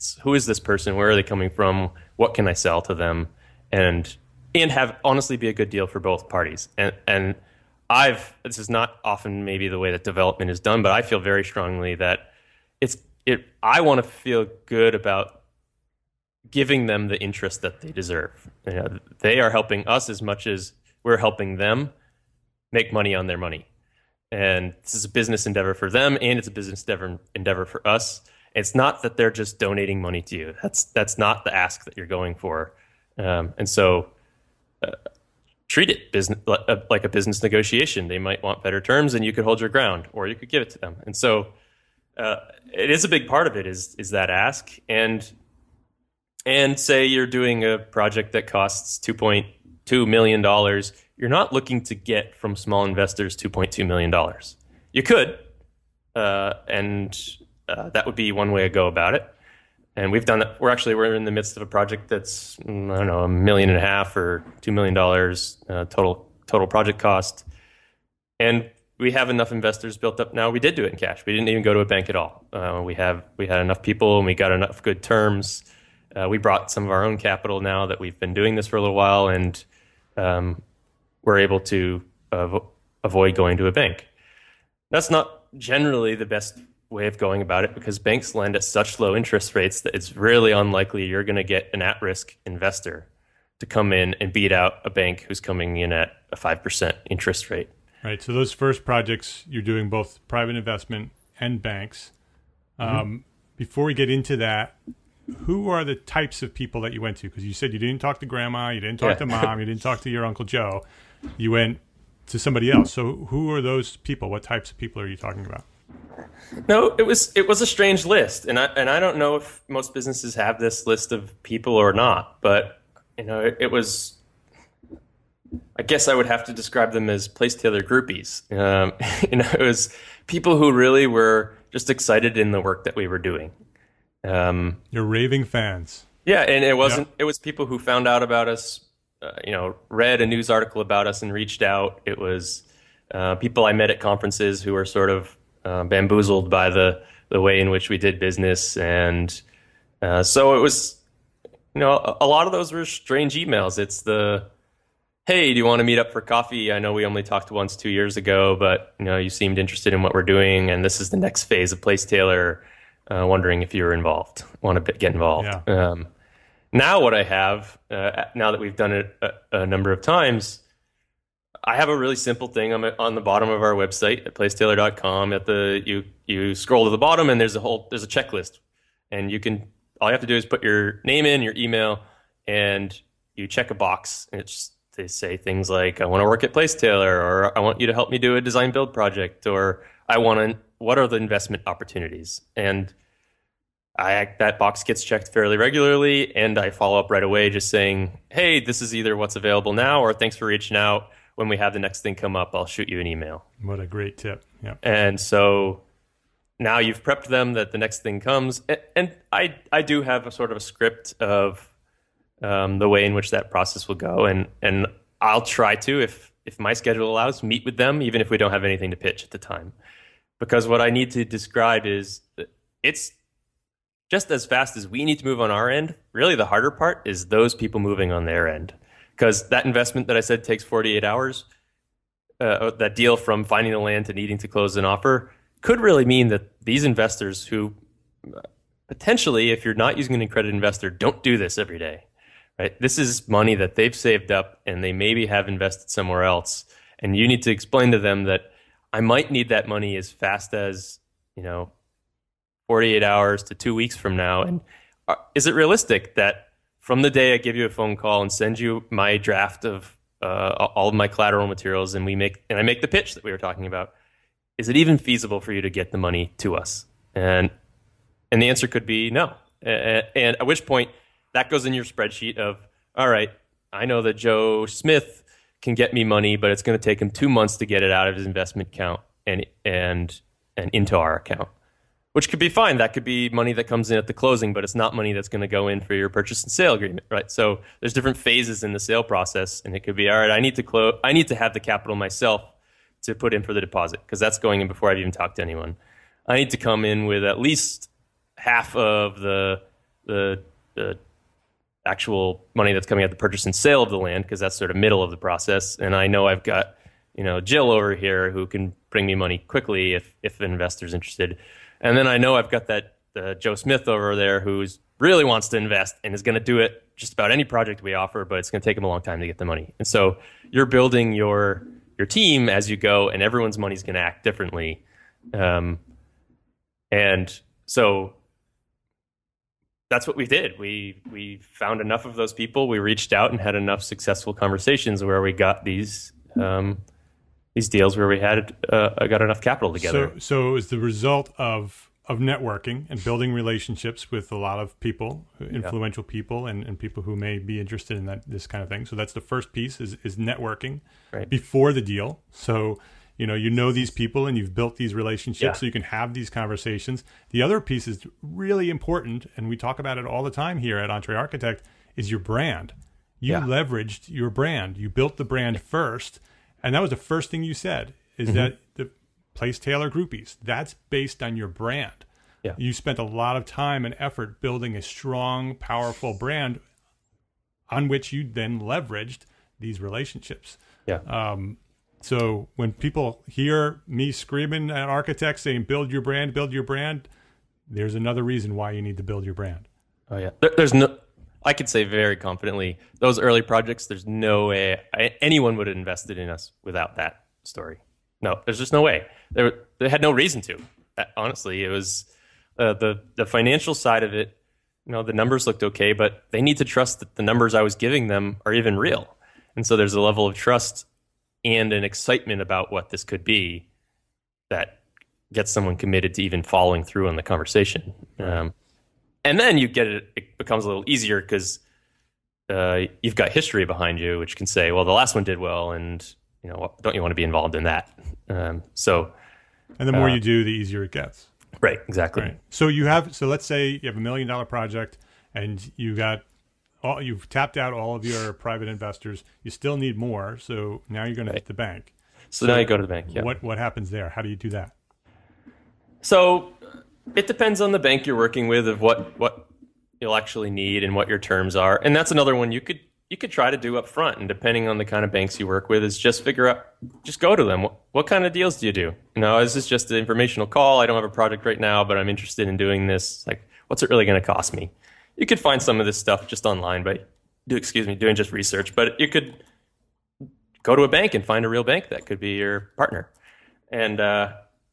S4: It's who is this person? Where are they coming from? What can I sell to them? And and have honestly be a good deal for both parties. And and I've this is not often maybe the way that development is done, but I feel very strongly that it's it. I want to feel good about giving them the interest that they deserve. You know, they are helping us as much as we're helping them make money on their money. And this is a business endeavor for them, and it's a business endeavor, endeavor for us. It's not that they're just donating money to you. That's that's not the ask that you're going for. Um, and so uh, treat it business like a business negotiation. They might want better terms, and you could hold your ground, or you could give it to them. And so uh, it is a big part of it is is that ask. And and say you're doing a project that costs two point two million dollars. You're not looking to get from small investors two point two million dollars. You could, uh, and uh, that would be one way to go about it. And we've done that. We're actually we're in the midst of a project that's I don't know a million and a half or two million dollars uh, total total project cost, and we have enough investors built up now. We did do it in cash. We didn't even go to a bank at all. Uh, we have we had enough people and we got enough good terms. Uh, we brought some of our own capital now that we've been doing this for a little while, and um, we're able to uh, avoid going to a bank. That's not generally the best way of going about it because banks lend at such low interest rates that it's really unlikely you're going to get an at-risk investor to come in and beat out a bank who's coming in at a five percent interest rate.
S1: Right. So those first projects, you're doing both private investment and banks. Mm-hmm. Um, before we get into that, who are the types of people that you went to? Because you said you didn't talk to grandma, you didn't talk yeah. to mom, you didn't talk to your Uncle Joe. You went to somebody else. So who are those people? What types of people are you talking about?
S4: No, it was it was a strange list, and I and I don't know if most businesses have this list of people or not. But you know, it, it was. I guess I would have to describe them as Placetailor groupies. Um, you know, it was people who really were just excited in the work that we were doing. Um,
S1: You're raving fans.
S4: Yeah, and it wasn't. Yeah. It was people who found out about us. Uh, you know, read a news article about us and reached out. It was uh, people I met at conferences who were sort of uh, bamboozled by the the way in which we did business, and uh, so it was. You know, a, a lot of those were strange emails. It's the, hey, do you want to meet up for coffee? I know we only talked once two years ago, but you know, you seemed interested in what we're doing, and this is the next phase of Placetailor. Uh, wondering if you were involved, want to get involved.
S1: Yeah.
S4: Um, now what I have, uh, now that we've done it a, a number of times, I have a really simple thing on, on the bottom of our website at placetailor dot com. At the you you scroll to the bottom and there's a whole there's a checklist, and you can all you have to do is put your name in, your email, and you check a box. And it's they say things like I want to work at Placetailor, or I want you to help me do a design build project, or I want to. What are the investment opportunities? And I that box gets checked fairly regularly, and I follow up right away just saying, hey, this is either what's available now or thanks for reaching out. When we have the next thing come up, I'll shoot you an email.
S1: What a great tip. Yeah.
S4: And so now you've prepped them that the next thing comes. And I, I do have a sort of a script of um, the way in which that process will go. And, and I'll try to, if, if my schedule allows, meet with them, even if we don't have anything to pitch at the time. Because what I need to describe is it's just as fast as we need to move on our end. Really, the harder part is those people moving on their end. Because that investment that I said takes forty-eight hours, uh, that deal from finding the land to needing to close an offer, could really mean that these investors who potentially, if you're not using an accredited investor, don't do this every day. Right? This is money that they've saved up and they maybe have invested somewhere else. And you need to explain to them that I might need that money as fast as, you know, forty-eight hours to two weeks from now. And is it realistic that from the day I give you a phone call and send you my draft of uh, all of my collateral materials and we make and I make the pitch that we were talking about, is it even feasible for you to get the money to us? And and the answer could be no. And, and at which point that goes in your spreadsheet of, all right, I know that Joe Smith can get me money, but it's going to take him two months to get it out of his investment account and and and into our account, which could be fine. That could be money that comes in at the closing, but it's not money that's going to go in for your purchase and sale agreement, right? So there's different phases in the sale process, and it could be, all right, I need to close. I need to have the capital myself to put in for the deposit because that's going in before I've even talked to anyone. I need to come in with at least half of the the the actual money that's coming out the purchase and sale of the land, because that's sort of middle of the process. And I know I've got, you know, Jill over here who can bring me money quickly if if an investor's interested. And then I know I've got that uh, Joe Smith over there who's really wants to invest and is going to do it just about any project we offer, but it's going to take him a long time to get the money. And so you're building your your team as you go, and everyone's money's going to act differently. Um, and so that's what we did. We we found enough of those people. We reached out and had enough successful conversations where we got these um, these deals where we had uh, got enough capital together.
S1: So, so it was the result of of networking and building relationships with a lot of people, influential yeah. people, and, and people who may be interested in that this kind of thing. So that's the first piece is is networking
S4: right.
S1: before the deal. So you know you know these people and you've built these relationships,
S4: yeah.
S1: so you can have these conversations. The other piece is really important, and we talk about it all the time here at Entre Architect, is your brand. You
S4: yeah.
S1: leveraged your brand. You built the brand first, and that was the first thing you said. Is mm-hmm. that the Place Taylor Groupies? That's based on your brand.
S4: Yeah.
S1: You spent a lot of time and effort building a strong, powerful brand on which you then leveraged these relationships.
S4: Yeah.
S1: Um, so when people hear me screaming at architects saying, build your brand, build your brand, there's another reason why you need to build your brand.
S4: Oh, yeah. There, there's no, I could say very confidently, those early projects, there's no way I, anyone would have invested in us without that story. No, there's just no way. They, were, they had no reason to. Honestly, it was uh, the the financial side of it. You know, the numbers looked okay, but they need to trust that the numbers I was giving them are even real. And so there's a level of trust and an excitement about what this could be that gets someone committed to even following through on the conversation. Um, and then you get it; it becomes a little easier because uh, you've got history behind you, which can say, "Well, the last one did well," and you know, don't you want to be involved in that? Um, so,
S1: and the more
S4: uh,
S1: you do, the easier it gets.
S4: Right, exactly.
S1: Right. So you have, so let's say you have a million dollar project, and you got, all, you've tapped out all of your private investors. You still need more, so now you're going
S4: right.
S1: to hit the bank.
S4: So, so now you go to the bank. Yeah.
S1: What what happens there? How do you do that?
S4: So it depends on the bank you're working with, of what what you'll actually need and what your terms are, and that's another one you could. You could try to do up front, and depending on the kind of banks you work with, is just figure out, just go to them. What, what kind of deals do you do? You know, is this just an informational call? I don't have a project right now, but I'm interested in doing this. Like, what's it really going to cost me? You could find some of this stuff just online by, do excuse me, doing just research. But you could go to a bank and find a real bank that could be your partner. And uh,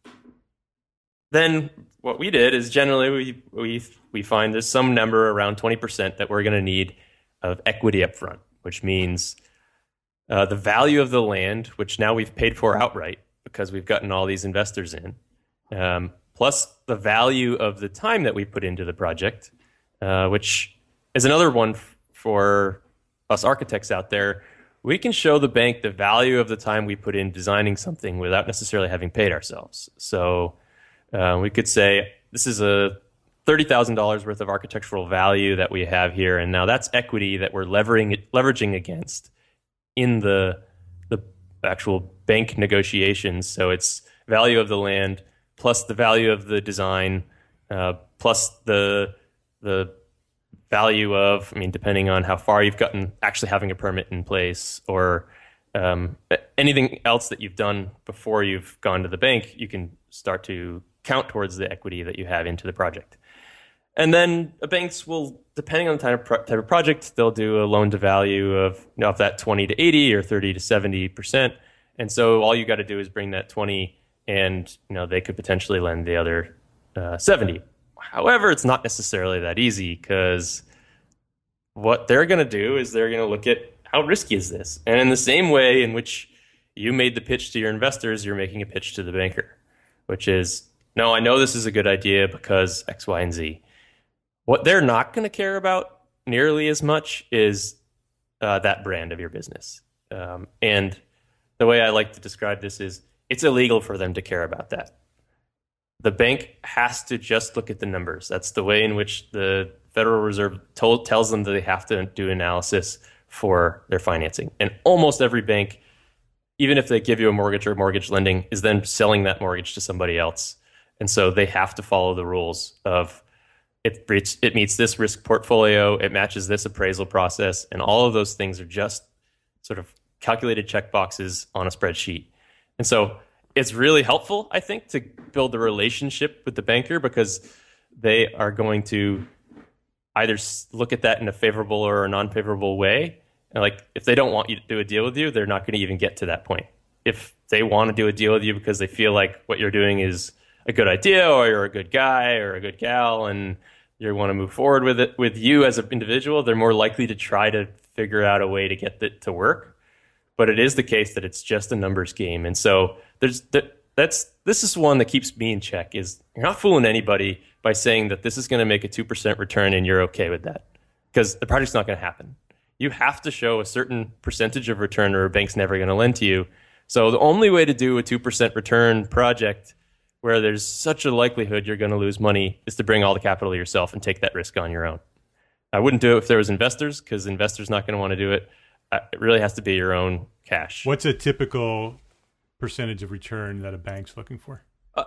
S4: then what we did is generally we we we find there's some number around twenty percent that we're going to need of equity up front, which means uh, the value of the land, which now we've paid for outright because we've gotten all these investors in, um, plus the value of the time that we put into the project, uh, which is another one f- for us architects out there. We can show the bank the value of the time we put in designing something without necessarily having paid ourselves. So uh, we could say, this is a thirty thousand dollars worth of architectural value that we have here, and now that's equity that we're leveraging leveraging against in the the actual bank negotiations. So it's value of the land plus the value of the design uh, plus the the value of, I mean, depending on how far you've gotten actually having a permit in place, or um, anything else that you've done before you've gone to the bank, you can start to count towards the equity that you have into the project. And then the banks will, depending on the type of, pro- type of project, they'll do a loan to value of, you know, if that twenty to eighty or thirty to seventy percent. And so all you got to do is bring that twenty, and you know they could potentially lend the other uh, seventy. However, it's not necessarily that easy, because what they're going to do is they're going to look at how risky is this. And in the same way in which you made the pitch to your investors, you're making a pitch to the banker, which is, no, I know this is a good idea because X, Y, and Z. What they're not going to care about nearly as much is uh, that brand of your business. Um, and the way I like to describe this is, it's illegal for them to care about that. The bank has to just look at the numbers. That's the way in which the Federal Reserve told, tells them that they have to do analysis for their financing. And almost every bank, even if they give you a mortgage or mortgage lending, is then selling that mortgage to somebody else. And so they have to follow the rules of it it meets this risk portfolio, it matches this appraisal process, and all of those things are just sort of calculated checkboxes on a spreadsheet. And so it's really helpful, I think, to build a relationship with the banker, because they are going to either look at that in a favorable or a non-favorable way. And like, if they don't want you to do a deal with you, they're not going to even get to that point. If they want to do a deal with you because they feel like what you're doing is a good idea, or you're a good guy or a good gal, and you want to move forward with it with you as an individual, they're more likely to try to figure out a way to get it to work. But it is the case that it's just a numbers game. And so there's that's this is one that keeps me in check, is you're not fooling anybody by saying that this is going to make a two percent return and you're okay with that, because the project's not going to happen. You have to show a certain percentage of return or a bank's never going to lend to you. So the only way to do a two percent return project where there's such a likelihood you're going to lose money is to bring all the capital yourself and take that risk on your own. I wouldn't do it if there was investors, because investors not going to want to do it. It really has to be your own cash.
S1: What's a typical percentage of return that a bank's looking for?
S4: Uh,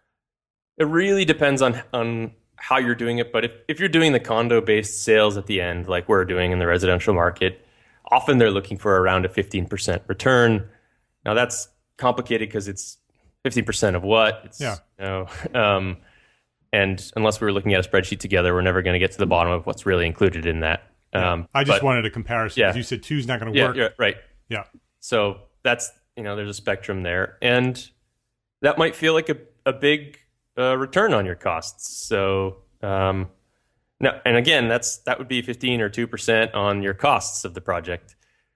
S4: it really depends on on how you're doing it. But if, if you're doing the condo-based sales at the end, like we're doing in the residential market, often they're looking for around a fifteen percent return. Now that's complicated because it's fifteen percent of what? It's,
S1: yeah.
S4: You know, um, and unless we were looking at a spreadsheet together, we're never going to get to the bottom of what's really included in that. Um,
S1: I just
S4: but,
S1: wanted a comparison.
S4: Yeah.
S1: You said two's not going to
S4: yeah,
S1: work.
S4: Yeah, right.
S1: Yeah.
S4: So that's, you know, there's a spectrum there. And that might feel like a, a big uh, return on your costs. So, um, no, and again, that's that would be fifteen or two percent on your costs of the project.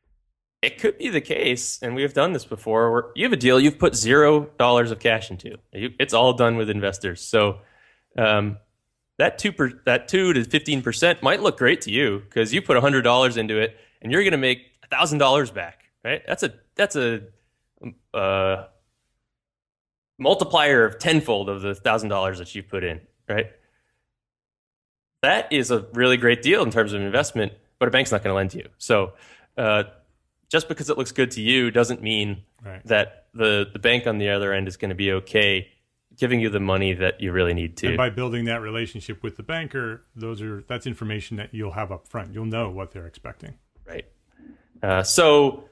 S4: It could be the case, and we have done this before, where you have a deal you've put zero dollars of cash into. You, it's all done with investors. So um, that two per, that two to fifteen percent might look great to you because you put a hundred dollars into it, and you're going to make a thousand dollars back. Right? That's a that's a uh, multiplier of tenfold of the thousand dollars that you put in. Right? That is a really great deal in terms of investment, but a bank's not going to lend to you. So. Uh, Just because it looks good to you doesn't mean
S1: right.
S4: that the, the bank on the other end is going to be okay giving you the money that you really need to.
S1: And by building that relationship with the banker, those are that's information that you'll have up front. You'll know what they're expecting.
S4: Right. Uh, so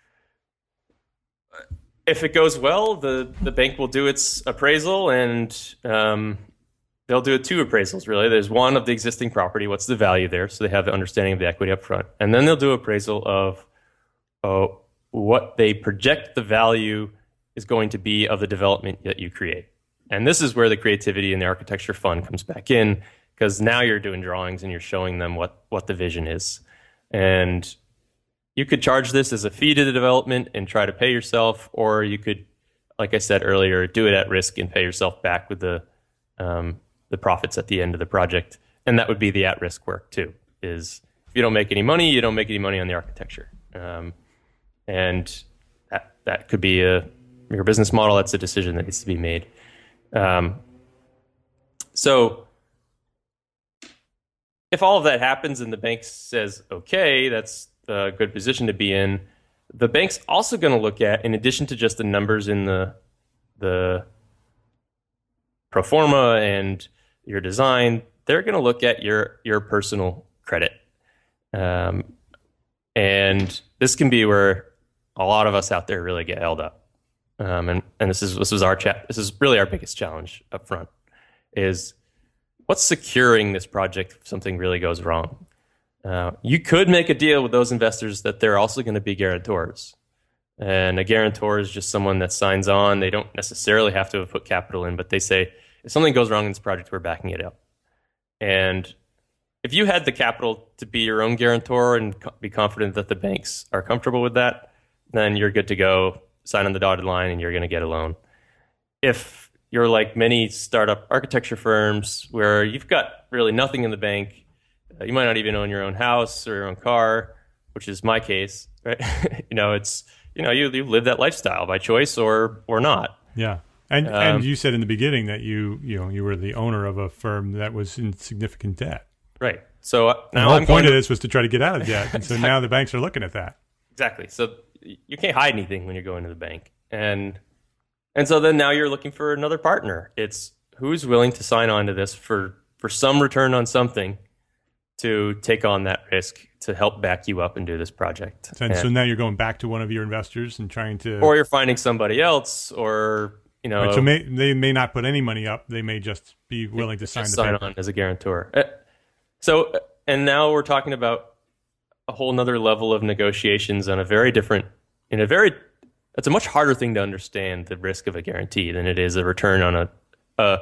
S4: if it goes well, the, the bank will do its appraisal, and um, they'll do two appraisals, really. There's one of the existing property. What's the value there? So they have the understanding of the equity up front. And then they'll do appraisal of Uh, what they project the value is going to be of the development that you create. And this is where the creativity and the architecture fun comes back in, because now you're doing drawings and you're showing them what, what the vision is. And you could charge this as a fee to the development and try to pay yourself, or you could, like I said earlier, do it at risk and pay yourself back with the um, the profits at the end of the project. And that would be the at-risk work too, is if you don't make any money, you don't make any money on the architecture. Um, And that that could be a your business model. That's a decision that needs to be made. Um, so if all of that happens and the bank says, okay, that's a good position to be in, the bank's also going to look at, in addition to just the numbers in the the pro forma and your design, they're going to look at your your personal credit. Um, and this can be where a lot of us out there really get held up. Um, and, and this is this is our chat. This is really our biggest challenge up front, is what's securing this project if something really goes wrong. Uh, you could make a deal with those investors that they're also going to be guarantors. And a guarantor is just someone that signs on. They don't necessarily have to have put capital in, but they say, if something goes wrong in this project, we're backing it up. And if you had the capital to be your own guarantor and co- be confident that the banks are comfortable with that, then you're good to go, sign on the dotted line, and you're going to get a loan. If you're like many startup architecture firms where you've got really nothing in the bank, uh, you might not even own your own house or your own car, which is my case, right? you know, it's, you know, you, you live that lifestyle by choice or or not.
S1: Yeah. And
S4: Um,
S1: and you said in the beginning that you, you know, you were the owner of a firm that was in significant debt.
S4: Right. So uh,
S1: The
S4: now
S1: whole
S4: I'm
S1: point
S4: going
S1: of
S4: to,
S1: this was to try to get out of debt. And so now the banks are looking at that.
S4: Exactly. So you can't hide anything when you're going to the bank. And and so then now you're looking for another partner. It's who's willing to sign on to this for for some return on something to take on that risk to help back you up and do this project.
S1: And, and so now you're going back to one of your investors and trying to,
S4: or you're finding somebody else, or you know,
S1: right, so may, they may not put any money up. They may just be willing to sign the
S4: sign
S1: paper.
S4: on as a guarantor. So, and now we're talking about a whole nother level of negotiations on a very different, in a very, it's a much harder thing to understand the risk of a guarantee than it is a return on a, a,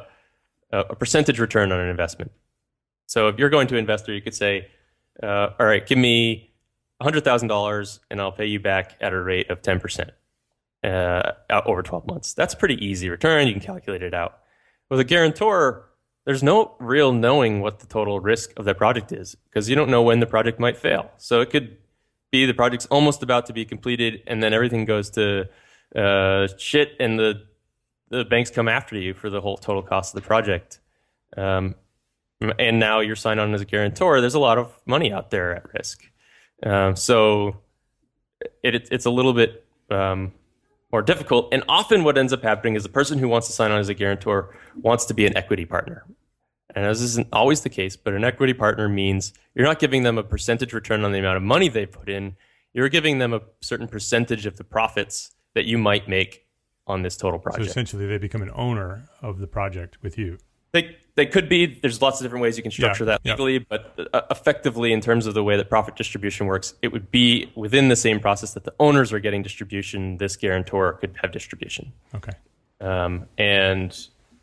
S4: a percentage return on an investment. So if you're going to an investor, you could say, uh, all right, give me one hundred thousand dollars and I'll pay you back at a rate of ten percent uh, over twelve months. That's a pretty easy return. You can calculate it out. With a guarantor, there's no real knowing what the total risk of that project is because you don't know when the project might fail. So it could be the project's almost about to be completed and then everything goes to uh, shit and the the banks come after you for the whole total cost of the project. Um, and now you're signed on as a guarantor. There's a lot of money out there at risk. Um, so it, it, it's a little bit um, more difficult. And often what ends up happening is the person who wants to sign on as a guarantor wants to be an equity partner. And this isn't always the case, but an equity partner means you're not giving them a percentage return on the amount of money they put in. You're giving them a certain percentage of the profits that you might make on this total project.
S1: So essentially they become an owner of the project with you.
S4: They they could be. There's lots of different ways you can structure
S1: yeah,
S4: that legally, yeah. but uh, effectively, in terms of the way that profit distribution works, it would be within the same process that the owners are getting distribution. This guarantor could have distribution.
S1: Okay.
S4: Um, and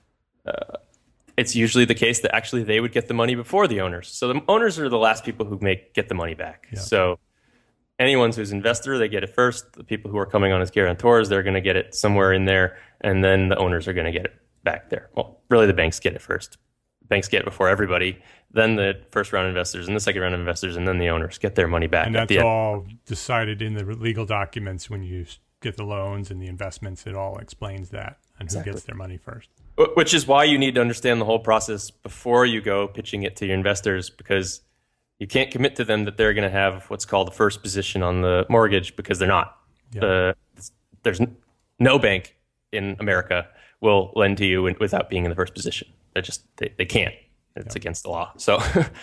S4: uh, it's usually the case that actually they would get the money before the owners. So the owners are the last people who make get the money back.
S1: Yeah.
S4: So anyone who's investor, they get it first. The people who are coming on as guarantors, they're going to get it somewhere in there, and then the owners are going to get it back there. Well, really the banks get it first. Banks get it before everybody, then the first round investors and the second round investors, and then the owners get their money back.
S1: And
S4: at
S1: that's
S4: the
S1: all decided in the legal documents when you get the loans and the investments. It all explains that and
S4: exactly.
S1: who gets their money first.
S4: Which is why you need to understand the whole process before you go pitching it to your investors, because you can't commit to them that they're going to have what's called the first position on the mortgage, because they're not. Yeah. The, there's no bank in America will lend to you without being in the first position. They just they, they can't. It's yeah. against the law. So,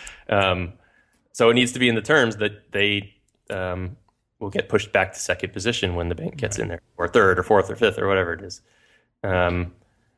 S4: um, so it needs to be in the terms that they um, will get pushed back to second position when the bank gets right. in there, or third, or fourth, or fifth, or whatever it is. Um,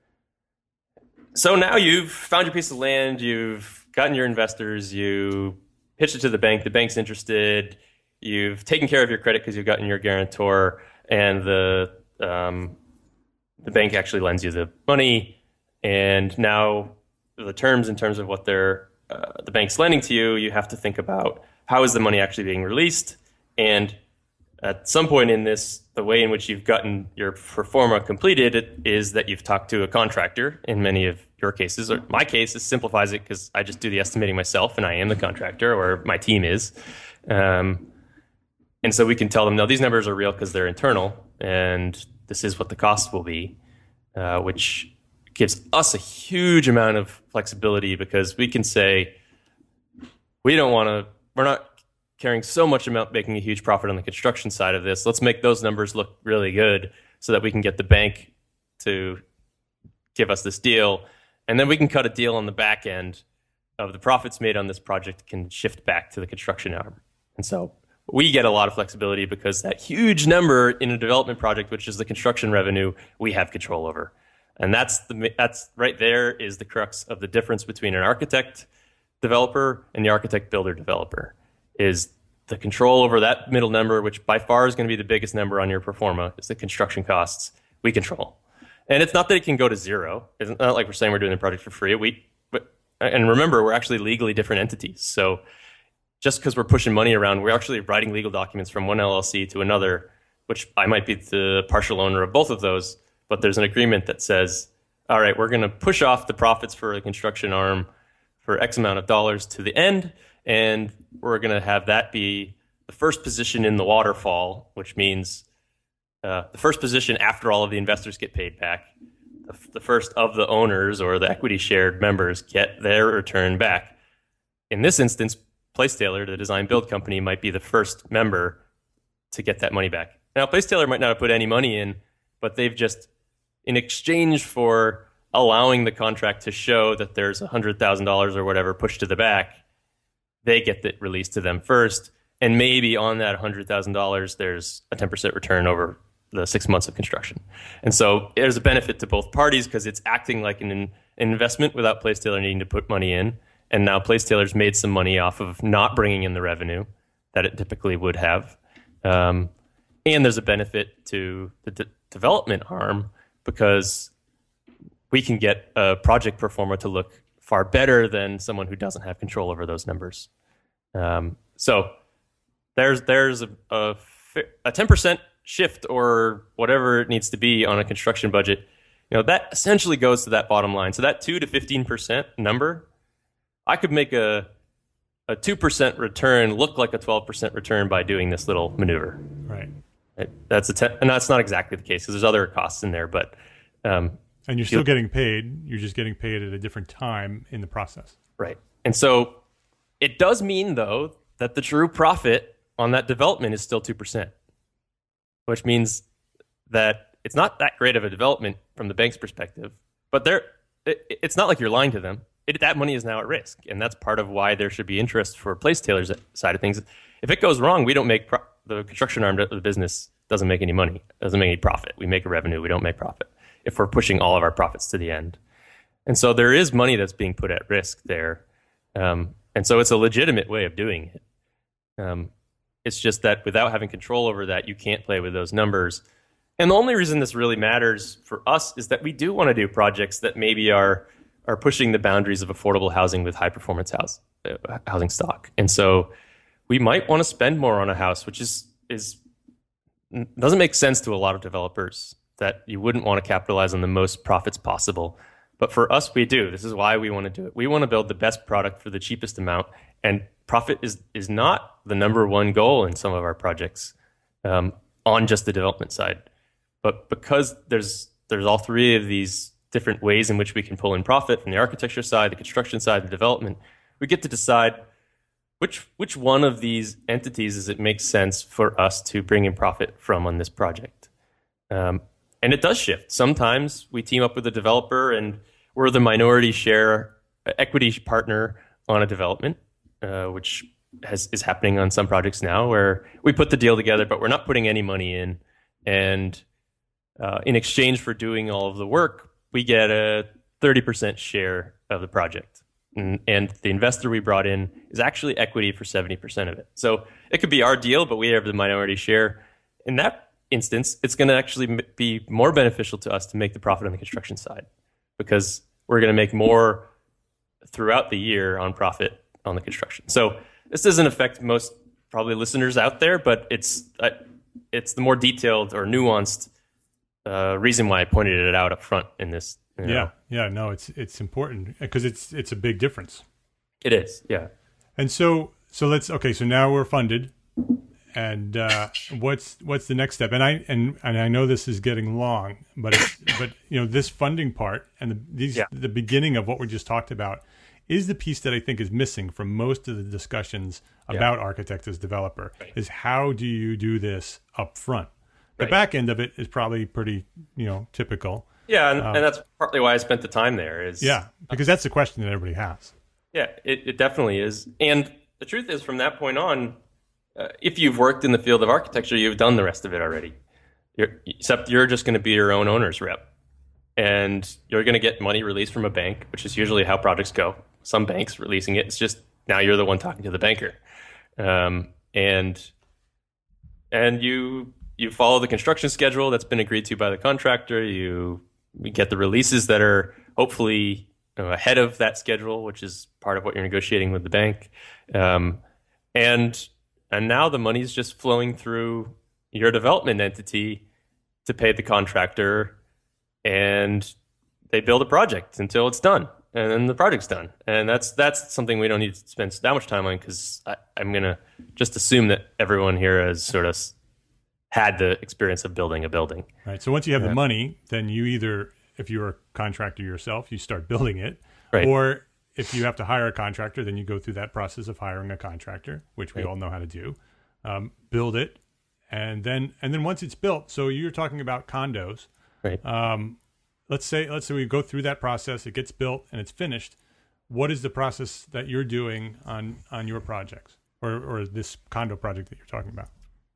S4: so now you've found your piece of land. You've gotten your investors. You pitched it to the bank. The bank's interested. You've taken care of your credit because you've gotten your guarantor, and the um, the bank actually lends you the money, and now the terms in terms of what they're uh, the bank's lending to you, you have to think about how is the money actually being released, and at some point in this, the way in which you've gotten your pro forma completed is that you've talked to a contractor. In many of your cases, or my case, it simplifies it because I just do the estimating myself, and I am the contractor, or my team is, um, and so we can tell them, no, these numbers are real because they're internal, and this is what the cost will be, uh, which gives us a huge amount of flexibility because we can say, we don't want to, we're not caring so much about making a huge profit on the construction side of this. Let's make those numbers look really good so that we can get the bank to give us this deal. And then we can cut a deal on the back end of the profits made on this project can shift back to the construction arm. And so we get a lot of flexibility because that huge number in a development project, which is the construction revenue, we have control over. And that's the that's right there is the crux of the difference between an architect developer and the architect builder developer, is the control over that middle number, which by far is going to be the biggest number on your pro forma, is the construction costs we control. And it's not that it can go to zero. It's not like we're saying we're doing the project for free. We, but, and remember, we're actually legally different entities. So just because we're pushing money around, we're actually writing legal documents from one L L C to another, which I might be the partial owner of both of those. But there's an agreement that says, all right, we're going to push off the profits for the construction arm for X amount of dollars to the end, and we're going to have that be the first position in the waterfall, which means uh, the first position after all of the investors get paid back. The, the first of the owners or the equity shared members get their return back. In this instance, Placetailor, the design build company, might be the first member to get that money back. Now, Placetailor might not have put any money in, but they've just, in exchange for allowing the contract to show that there's one hundred thousand dollars or whatever pushed to the back, they get that released to them first. And maybe on that one hundred thousand dollars, there's a ten percent return over the six months of construction. And so there's a benefit to both parties because it's acting like an, an investment without Placetailor needing to put money in. And now Placetailor's made some money off of not bringing in the revenue that it typically would have. Um, and there's a benefit to the de- development arm because we can get a project performer to look far better than someone who doesn't have control over those numbers. Um, so there's there's a, a, a ten percent shift or whatever it needs to be on a construction budget. You know, that essentially goes to that bottom line. So that two to fifteen percent number, I could make a a two percent return look like a twelve percent return by doing this little maneuver.
S1: Right.
S4: It, that's a ten, and that's not exactly the case because there's other costs in there, but um,
S1: and you're still you, getting paid. You're just getting paid at a different time in the process.
S4: Right. And so it does mean, though, that the true profit on that development is still two percent, which means that it's not that great of a development from the bank's perspective, but they're, it, it's not like you're lying to them. It, that money is now at risk, and that's part of why there should be interest for Placetailor's side of things. If it goes wrong, we don't make pro- the construction arm of the business doesn't make any money, doesn't make any profit. We make a revenue, we don't make profit if we're pushing all of our profits to the end. And so there is money that's being put at risk there. Um, and so it's a legitimate way of doing it. Um, it's just that without having control over that, you can't play with those numbers. And the only reason this really matters for us is that we do want to do projects that maybe are are pushing the boundaries of affordable housing with high performance house, uh, housing stock. And so we might want to spend more on a house, which is is doesn't make sense to a lot of developers, that you wouldn't want to capitalize on the most profits possible. But for us, we do. This is why we want to do it. We want to build the best product for the cheapest amount. And profit is is not the number one goal in some of our projects um, on just the development side. But because there's there's all three of these different ways in which we can pull in profit from the architecture side, the construction side, the development, we get to decide which which one of these entities does it make sense for us to bring in profit from on this project. Um, and it does shift. Sometimes we team up with a developer and we're the minority share equity partner on a development, uh, which has, is happening on some projects now, where we put the deal together, but we're not putting any money in. And uh, in exchange for doing all of the work, we get a thirty percent share of the project. And, and the investor we brought in is actually equity for seventy percent of it. So it could be our deal, but we have the minority share. In that instance, it's going to actually be more beneficial to us to make the profit on the construction side, because we're going to make more throughout the year on profit on the construction. So this doesn't affect most probably listeners out there, but it's uh, it's the more detailed or nuanced uh, reason why I pointed it out up front in this. You know.
S1: Yeah, yeah, no, it's it's important because it's it's a big difference.
S4: It is, yeah.
S1: And so so let's okay. So now we're funded, and uh, what's what's the next step? And I and, and I know this is getting long, but it's, but you know, this funding part and the these yeah. the beginning of what we just talked about is the piece that I think is missing from most of the discussions about yeah. architect as developer. Right. Is how do you do this up front? The right. back end of it is probably pretty you know typical.
S4: Yeah, and, um, and that's partly why I spent the time there. Is
S1: yeah, because that's the question that everybody has.
S4: Yeah, it, it definitely is. And the truth is, from that point on, uh, if you've worked in the field of architecture, you've done the rest of it already. You're, except you're just going to be your own owner's rep. And you're going to get money released from a bank, which is usually how projects go. Some banks releasing it. It's just now you're the one talking to the banker. Um, and and you you follow the construction schedule that's been agreed to by the contractor. You We get the releases that are hopefully you know, ahead of that schedule, which is part of what you're negotiating with the bank. Um, and and now the money's just flowing through your development entity to pay the contractor, and they build a project until it's done, and then the project's done. And that's that's something we don't need to spend that much time on, because I'm going to just assume that everyone here has sort of had the experience of building a building.
S1: Right. So once you have
S4: yeah.
S1: the money, then you either, if you're a contractor yourself, you start building it.
S4: Right.
S1: Or if you have to hire a contractor, then you go through that process of hiring a contractor, which we
S4: right.
S1: all know how to do. Um, build it. And then and then once it's built, so you're talking about condos.
S4: Right.
S1: Um, let's say let's say we go through that process, it gets built and it's finished. What is the process that you're doing on on your projects or or this condo project that you're talking about?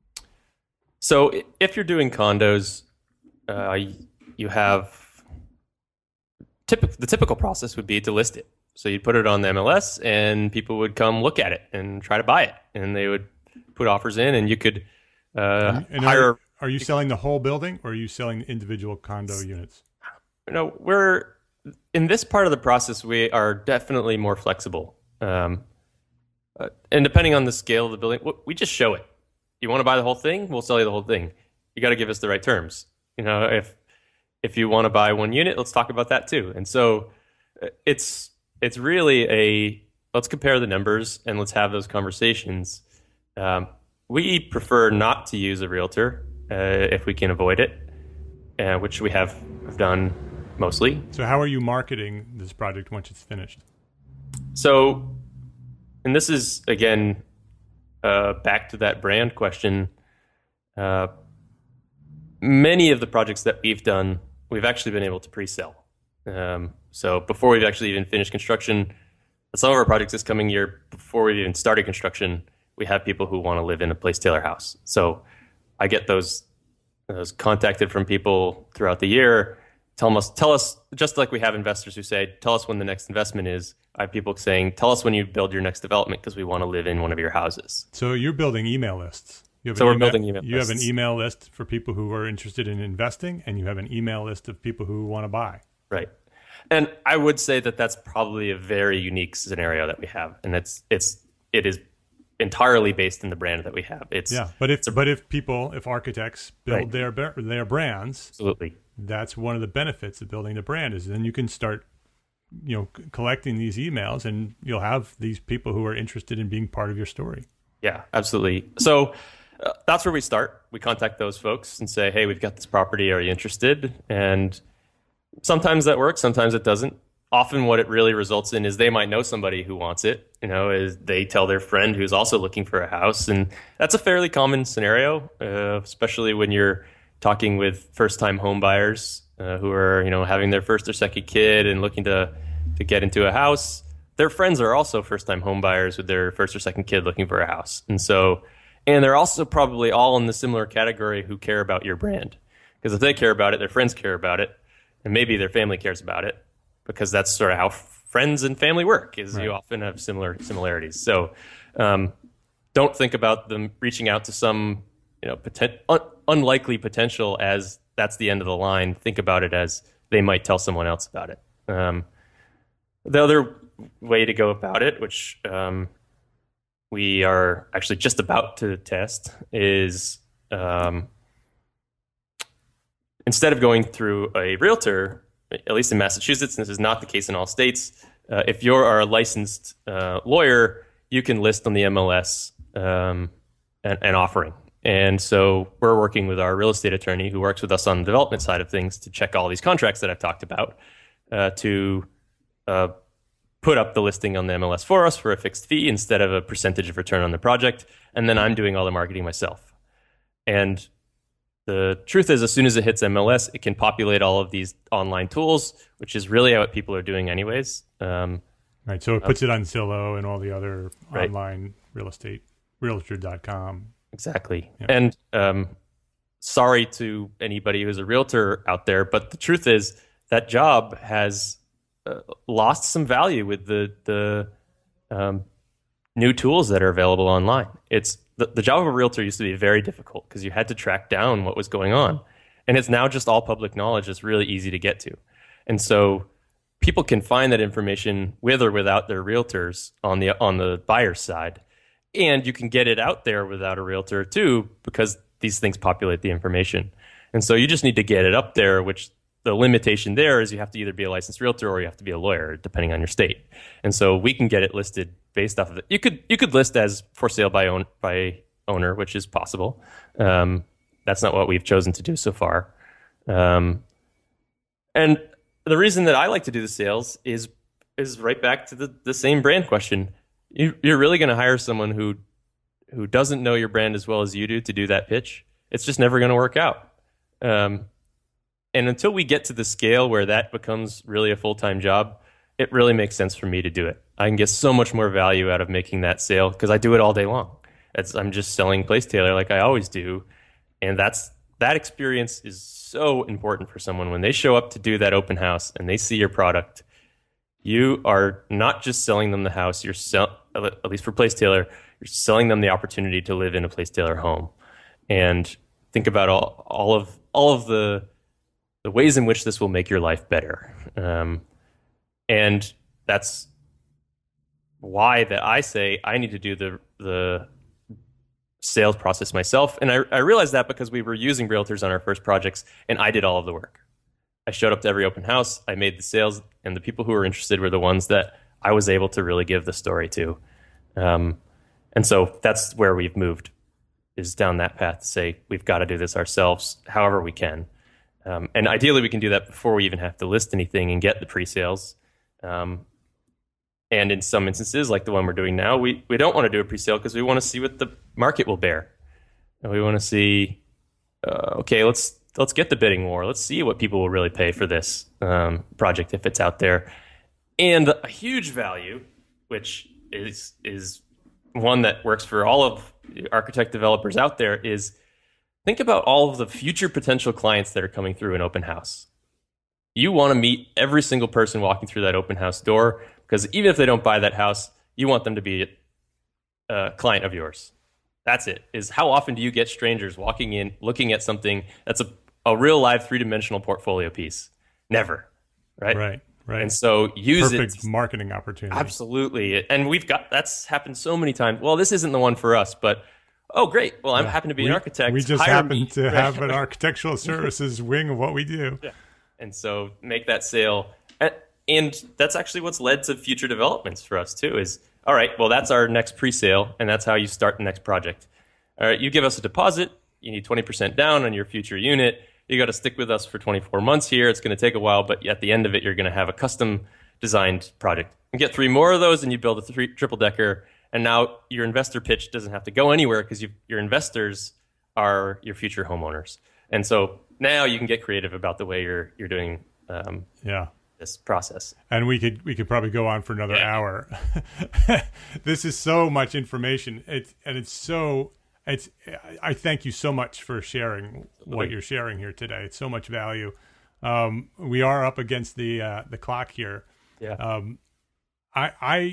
S4: So if you're doing condos, uh, you have typical the typical process would be to list it. So you'd put it on the M L S and people would come look at it and try to buy it, and they would put offers in, and you could uh,
S1: and, and
S4: hire.
S1: Are, are you selling the whole building, or are you selling individual condo units?
S4: You know, we're in this part of the process. We are definitely more flexible, um, uh, and depending on the scale of the building, we just show it. You want to buy the whole thing? We'll sell you the whole thing. You got to give us the right terms. You know, if if you want to buy one unit, let's talk about that too. And so it's it's really a let's compare the numbers and let's have those conversations. Um, we prefer not to use a realtor uh, if we can avoid it, uh, which we have, have done mostly.
S1: So how are you marketing this project once it's finished?
S4: So, and this is, again, uh, back to that brand question. Uh, many of the projects that we've done, we've actually been able to pre-sell. Um, so before we've actually even finished construction, some of our projects this coming year, before we've even started construction, we have people who want to live in a Place Taylor house. So I get those those contacted from people throughout the year. Tell us, tell us, just like we have investors who say, tell us when the next investment is. I have people saying, tell us when you build your next development because we want to live in one of your houses.
S1: So you're building email lists. You have
S4: so
S1: an
S4: we're
S1: email,
S4: building email
S1: You
S4: lists.
S1: have an email list for people who are interested in investing, and you have an email list of people who want to buy.
S4: Right. And I would say that that's probably a very unique scenario that we have. And it's, it's, it is entirely based in the brand that we have. It's
S1: yeah, but if but if people, if architects build
S4: Right.
S1: their their brands,
S4: absolutely,
S1: that's one of the benefits of building the brand is then you can start, you know, c- collecting these emails, and you'll have these people who are interested in being part of your story.
S4: Yeah, absolutely. So uh, that's where we start. We contact those folks and say, hey, we've got this property. Are you interested? And sometimes that works. Sometimes it doesn't. Often what it really results in is they might know somebody who wants it, you know, is they tell their friend who's also looking for a house. And that's a fairly common scenario, uh, especially when you're talking with first-time home buyers uh, who are, you know, having their first or second kid and looking to, to get into a house. Their friends are also first-time home buyers with their first or second kid looking for a house. And so, and they're also probably all in the similar category who care about your brand. Because if they care about it, their friends care about it, and maybe their family cares about it. Because that's sort of how friends and family work, is right. You often have similar similarities. So um, don't think about them reaching out to some, you know, poten- un- unlikely potential as that's the end of the line. Think about it as they might tell someone else about it. Um, the other way to go about it, which um, we are actually just about to test, is um, instead of going through a realtor, at least in Massachusetts, and this is not the case in all states, uh, if you are a licensed uh, lawyer, you can list on the M L S um, an, an offering. And so we're working with our real estate attorney who works with us on the development side of things to check all these contracts that I've talked about uh, to uh, put up the listing on the M L S for us for a fixed fee instead of a percentage of return on the project. And then I'm doing all the marketing myself. And the truth is, as soon as it hits M L S, it can populate all of these online tools, which is really what people are doing anyways. Um,
S1: right. So it puts it on Zillow and all the other
S4: right.
S1: online real estate, realtor dot com.
S4: Exactly.
S1: Yeah.
S4: And um, sorry to anybody who's a realtor out there, but the truth is that job has uh, lost some value with the, the um, new tools that are available online. It's The, the job of a realtor used to be very difficult because you had to track down what was going on. And it's now just all public knowledge. It's really easy to get to. And so people can find that information with or without their realtors on the on the buyer's side. And you can get it out there without a realtor too, because these things populate the information. And so you just need to get it up there, which the limitation there is you have to either be a licensed realtor or you have to be a lawyer, depending on your state. And so we can get it listed based off of it. You could you could list as for sale by own by owner, which is possible. Um, that's not what we've chosen to do so far. Um, and the reason that I like to do the sales is is right back to the, the same brand question. You, you're really going to hire someone who who doesn't know your brand as well as you do to do that pitch. It's just never going to work out. Um, and until we get to the scale where that becomes really a full-time job, it really makes sense for me to do it. I can get so much more value out of making that sale because I do it all day long. It's, I'm just selling Placetailor like I always do. And that's that experience is so important for someone. When they show up to do that open house and they see your product, you are not just selling them the house, you're sell, at least for Placetailor, you're selling them the opportunity to live in a Placetailor home. And think about all, all of all of the the ways in which this will make your life better. Um, and that's why that I say I need to do the the sales process myself. And I, I realized that because we were using realtors on our first projects, and I did all of the work. I showed up to every open house, I made the sales, and the people who were interested were the ones that I was able to really give the story to. Um, and so that's where we've moved, is down that path to say we've got to do this ourselves however we can. Um, and ideally we can do that before we even have to list anything and get the pre-sales. Um, and in some instances, like the one we're doing now, we, we don't want to do a pre-sale because we want to see what the market will bear. And we want to see, uh, okay, let's let's get the bidding war. Let's see what people will really pay for this um, project if it's out there. And a huge value, which is is one that works for all of the architect developers out there, is think about all of the future potential clients that are coming through an open house. You want to meet every single person walking through that open house door, because even if they don't buy that house, you want them to be a client of yours. That's it, is how often do you get strangers walking in, looking at something that's a, a real live three-dimensional portfolio piece? Never, right?
S1: Right, right.
S4: And so use
S1: Perfect
S4: it.
S1: Perfect marketing opportunity.
S4: Absolutely. And we've got, that's happened so many times. Well, this isn't the one for us, but oh, great. Well, I
S1: yeah.
S4: happen to be
S1: we,
S4: an architect.
S1: We just
S4: Hire
S1: happen
S4: me.
S1: to have an architectural services wing of what we do.
S4: Yeah. And so make that sale. And that's actually what's led to future developments for us too, is, all right, well, that's our next pre-sale, and that's how you start the next project. All right, you give us a deposit. You need twenty percent down on your future unit. You got to stick with us for twenty-four months here. It's going to take a while, but at the end of it, you're going to have a custom designed project. And get three more of those, and you build a three, triple decker. And now your investor pitch doesn't have to go anywhere because your investors are your future homeowners. And so now you can get creative about the way you're you're doing um,
S1: yeah.
S4: this process.
S1: And we could we could probably go on for another
S4: yeah.
S1: hour. This is so much information. It's and it's so it's. I thank you so much for sharing what you're sharing here today. It's so much value. Um, we are up against the uh, the clock here.
S4: Yeah.
S1: Um, I I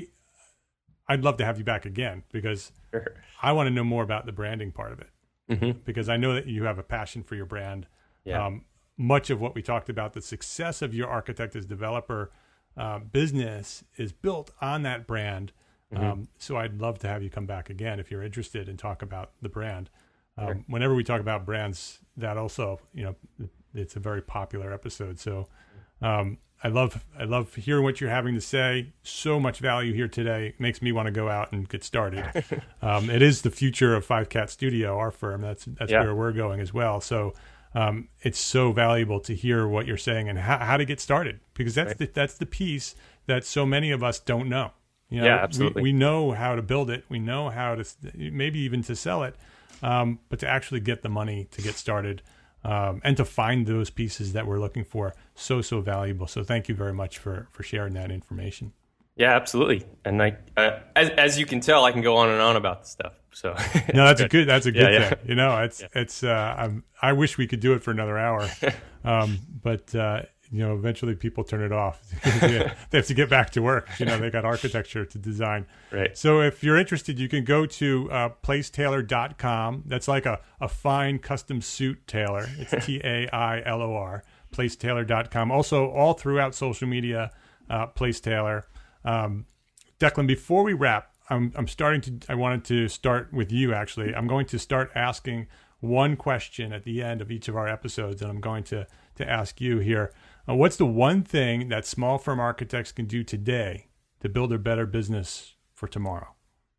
S1: I'd love to have you back again because
S4: sure.
S1: I want to know more about the branding part of it.
S4: Mm-hmm.
S1: Because I know that you have a passion for your brand.
S4: Yeah.
S1: Um, much of what we talked about, the success of your architect as developer uh, business is built on that brand.
S4: Mm-hmm.
S1: Um, so I'd love to have you come back again if you're interested and talk about the brand. Um,
S4: sure.
S1: Whenever we talk about brands, that also, you know, it's a very popular episode. So um, I love I love hearing what you're having to say. So much value here today. It makes me want to go out and get started. um, it is the future of Five Cat Studio, our firm. That's that's
S4: yeah.
S1: where we're going as well. So um, it's so valuable to hear what you're saying and how, how to get started, because that's
S4: right.
S1: the, that's the piece that so many of us don't know. You know,
S4: yeah, absolutely.
S1: We, we know how to build it. We know how to maybe even to sell it, um, but to actually get the money to get started. Um, and to find those pieces that we're looking for, so, so valuable. So thank you very much for, for sharing that information.
S4: Yeah, absolutely. And I, uh, as, as you can tell, I can go on and on about this stuff. So
S1: no, that's a good, that's a good
S4: yeah,
S1: thing.
S4: Yeah.
S1: You know, it's,
S4: yeah.
S1: it's, uh, I'm, I wish we could do it for another hour. um, but, uh, you know, eventually people turn it off. They have to get back to work. You know, they got architecture to design.
S4: Right.
S1: So if you're interested, you can go to uh, placetailor dot com. That's like a, a fine custom suit tailor. It's T A I L O R, placetailor dot com. Also, all throughout social media, uh, Placetailor. Um, Declan, before we wrap, I'm, I'm starting to, I wanted to start with you, actually. I'm going to start asking one question at the end of each of our episodes, and I'm going to, to ask you here. Uh, what's the one thing that small firm architects can do today to build a better business for tomorrow?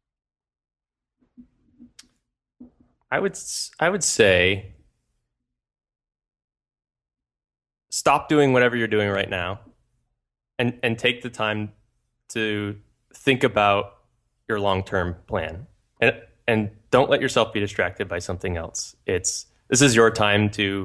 S4: I would I would say stop doing whatever you're doing right now, and and take the time to think about your long-term plan, and and don't let yourself be distracted by something else. It's this is your time to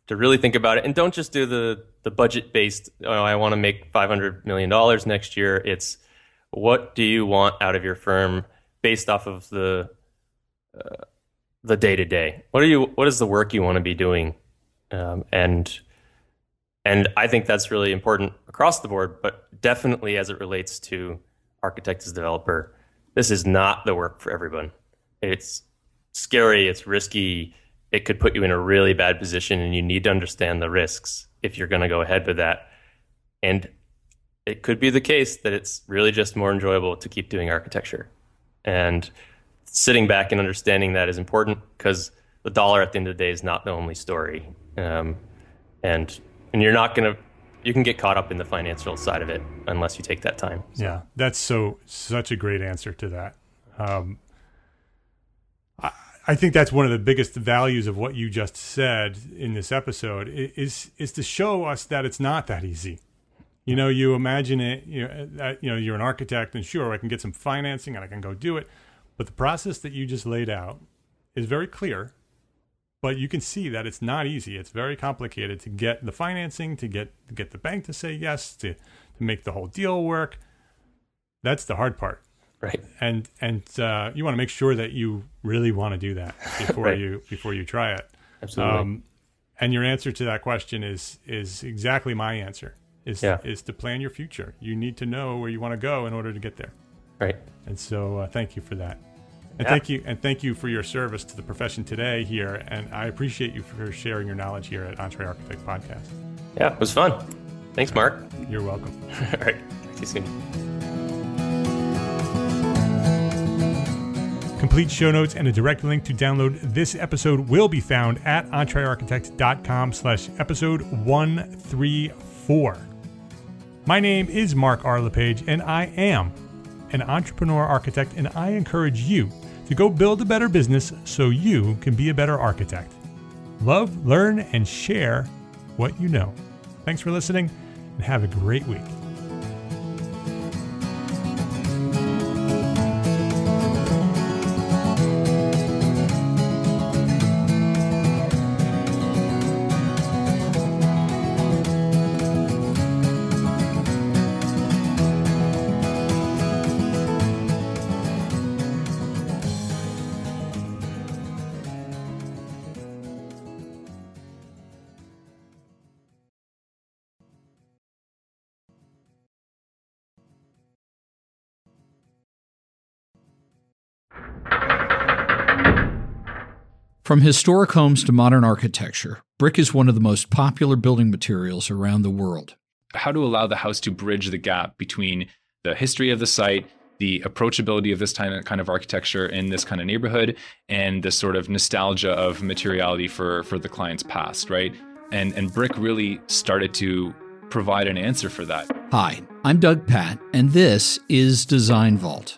S4: to really think about it. And don't just do the, the budget-based, oh, I want to make five hundred million dollars next year. It's what do you want out of your firm based off of the uh, the day-to-day? What are you? What is the work you want to be doing? Um, and and I think that's really important across the board, but definitely as it relates to architect as developer, this is not the work for everyone. It's scary, it's risky, it could put you in a really bad position, and you need to understand the risks if you're going to go ahead with that. And it could be the case that it's really just more enjoyable to keep doing architecture. And sitting back and understanding that is important, because the dollar at the end of the day is not the only story. Um, and and you're not going to, you can get caught up in the financial side of it unless you take that time. So.
S1: Yeah, that's so such a great answer to that. Um, I, I think that's one of the biggest values of what you just said in this episode is is to show us that it's not that easy. You know, you imagine it, you know, that, you know, you're an architect and sure, I can get some financing and I can go do it. But the process that you just laid out is very clear, but you can see that it's not easy. It's very complicated to get the financing, to get to get the bank to say yes, to, to make the whole deal work. That's the hard part.
S4: Right.
S1: And and uh, you want to make sure that you really want to do that before
S4: right.
S1: you before you try it.
S4: Absolutely.
S1: Um, and your answer to that question is is exactly my answer. Is
S4: yeah.
S1: is to plan your future. You need to know where you want to go in order to get there.
S4: Right.
S1: And so uh, thank you for that. And
S4: yeah.
S1: thank you and thank you for your service to the profession today here. And I appreciate you for sharing your knowledge here at Entre Architect Podcast.
S4: Yeah, it was fun. Thanks, Mark.
S1: You're welcome.
S4: All right. Talk to you soon.
S1: Complete show notes and a direct link to download this episode will be found at entrearchitect.com slash episode 134. My name is Mark R. LePage, and I am an entrepreneur architect, and I encourage you to go build a better business so you can be a better architect. Love, learn, and share what you know. Thanks for listening, and have a great week.
S5: From historic homes to modern architecture, brick is one of the most popular building materials around the world.
S6: How to allow the house to bridge the gap between the history of the site, the approachability of this kind of architecture in this kind of neighborhood, and the sort of nostalgia of materiality for, for the client's past, right? And, and brick really started to provide an answer for that.
S5: Hi, I'm Doug Patt, and this is Design Vault.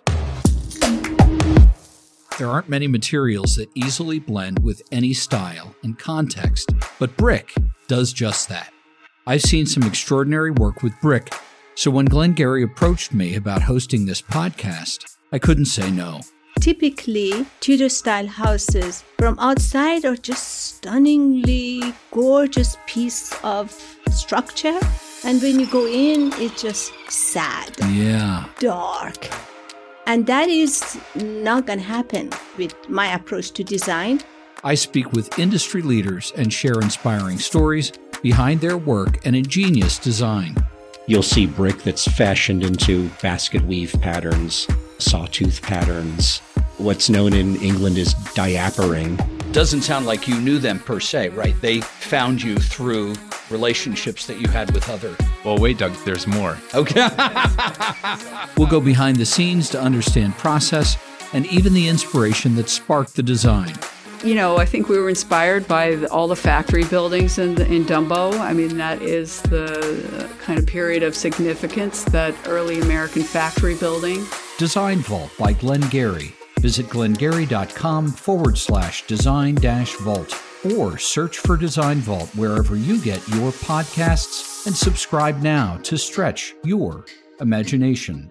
S5: There aren't many materials that easily blend with any style and context, but brick does just that. I've seen some extraordinary work with brick, so when Glenn Gary approached me about hosting this podcast, I couldn't say no.
S7: Typically, Tudor-style houses from outside are just stunningly gorgeous piece of structure, and when you go in, it's just sad,
S5: yeah,
S7: dark. And that is not going to happen with my approach to design.
S5: I speak with industry leaders and share inspiring stories behind their work and ingenious design.
S8: You'll see brick that's fashioned into basket weave patterns, sawtooth patterns. What's known in England as diapering.
S5: Doesn't sound like you knew them per se, right? They found you through relationships that you had with other...
S6: Well, wait, Doug, there's more.
S5: Okay. We'll go behind the scenes to understand process and even the inspiration that sparked the design.
S9: You know, I think we were inspired by the, all the factory buildings in, in Dumbo. I mean, that is the kind of period of significance, that early American factory building.
S5: Design Vault by Glenn Gary. Visit glengary.com forward slash design dash vault or search for Design Vault wherever you get your podcasts and subscribe now to stretch your imagination.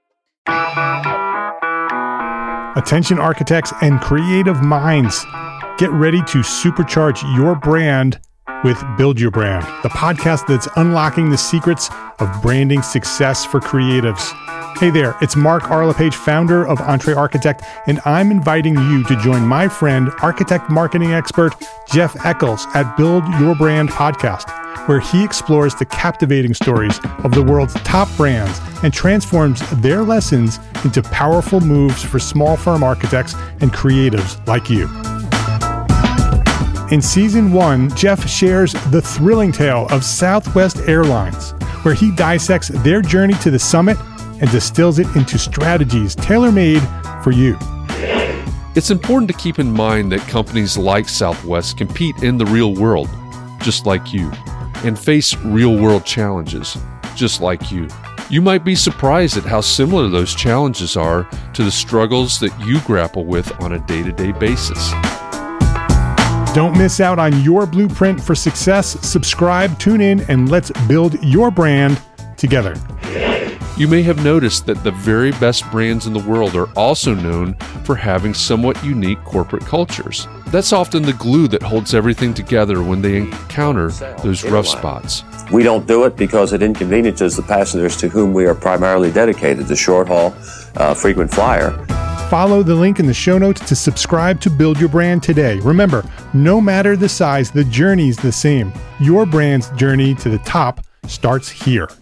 S1: Attention architects and creative minds. Get ready to supercharge your brand with Build Your Brand, the podcast that's unlocking the secrets of branding success for creatives. Hey there, it's Mark Arlepage, founder of Entre Architect, and I'm inviting you to join my friend, architect marketing expert Jeff Eccles at Build Your Brand podcast, where he explores the captivating stories of the world's top brands and transforms their lessons into powerful moves for small firm architects and creatives like you. In season one, Jeff shares the thrilling tale of Southwest Airlines, where he dissects their journey to the summit and distills it into strategies tailor-made for you.
S10: It's important to keep in mind that companies like Southwest compete in the real world, just like you, and face real-world challenges, just like you. You might be surprised at how similar those challenges are to the struggles that you grapple with on a day-to-day basis.
S1: Don't miss out on your blueprint for success. Subscribe, tune in, and let's build your brand together.
S10: You may have noticed that the very best brands in the world are also known for having somewhat unique corporate cultures. That's often the glue that holds everything together when they encounter those rough spots.
S11: We don't do it because it inconveniences the passengers to whom we are primarily dedicated, the short haul, uh, frequent flyer.
S1: Follow the link in the show notes to subscribe to Build Your Brand today. Remember, no matter the size, the journey's the same. Your brand's journey to the top starts here.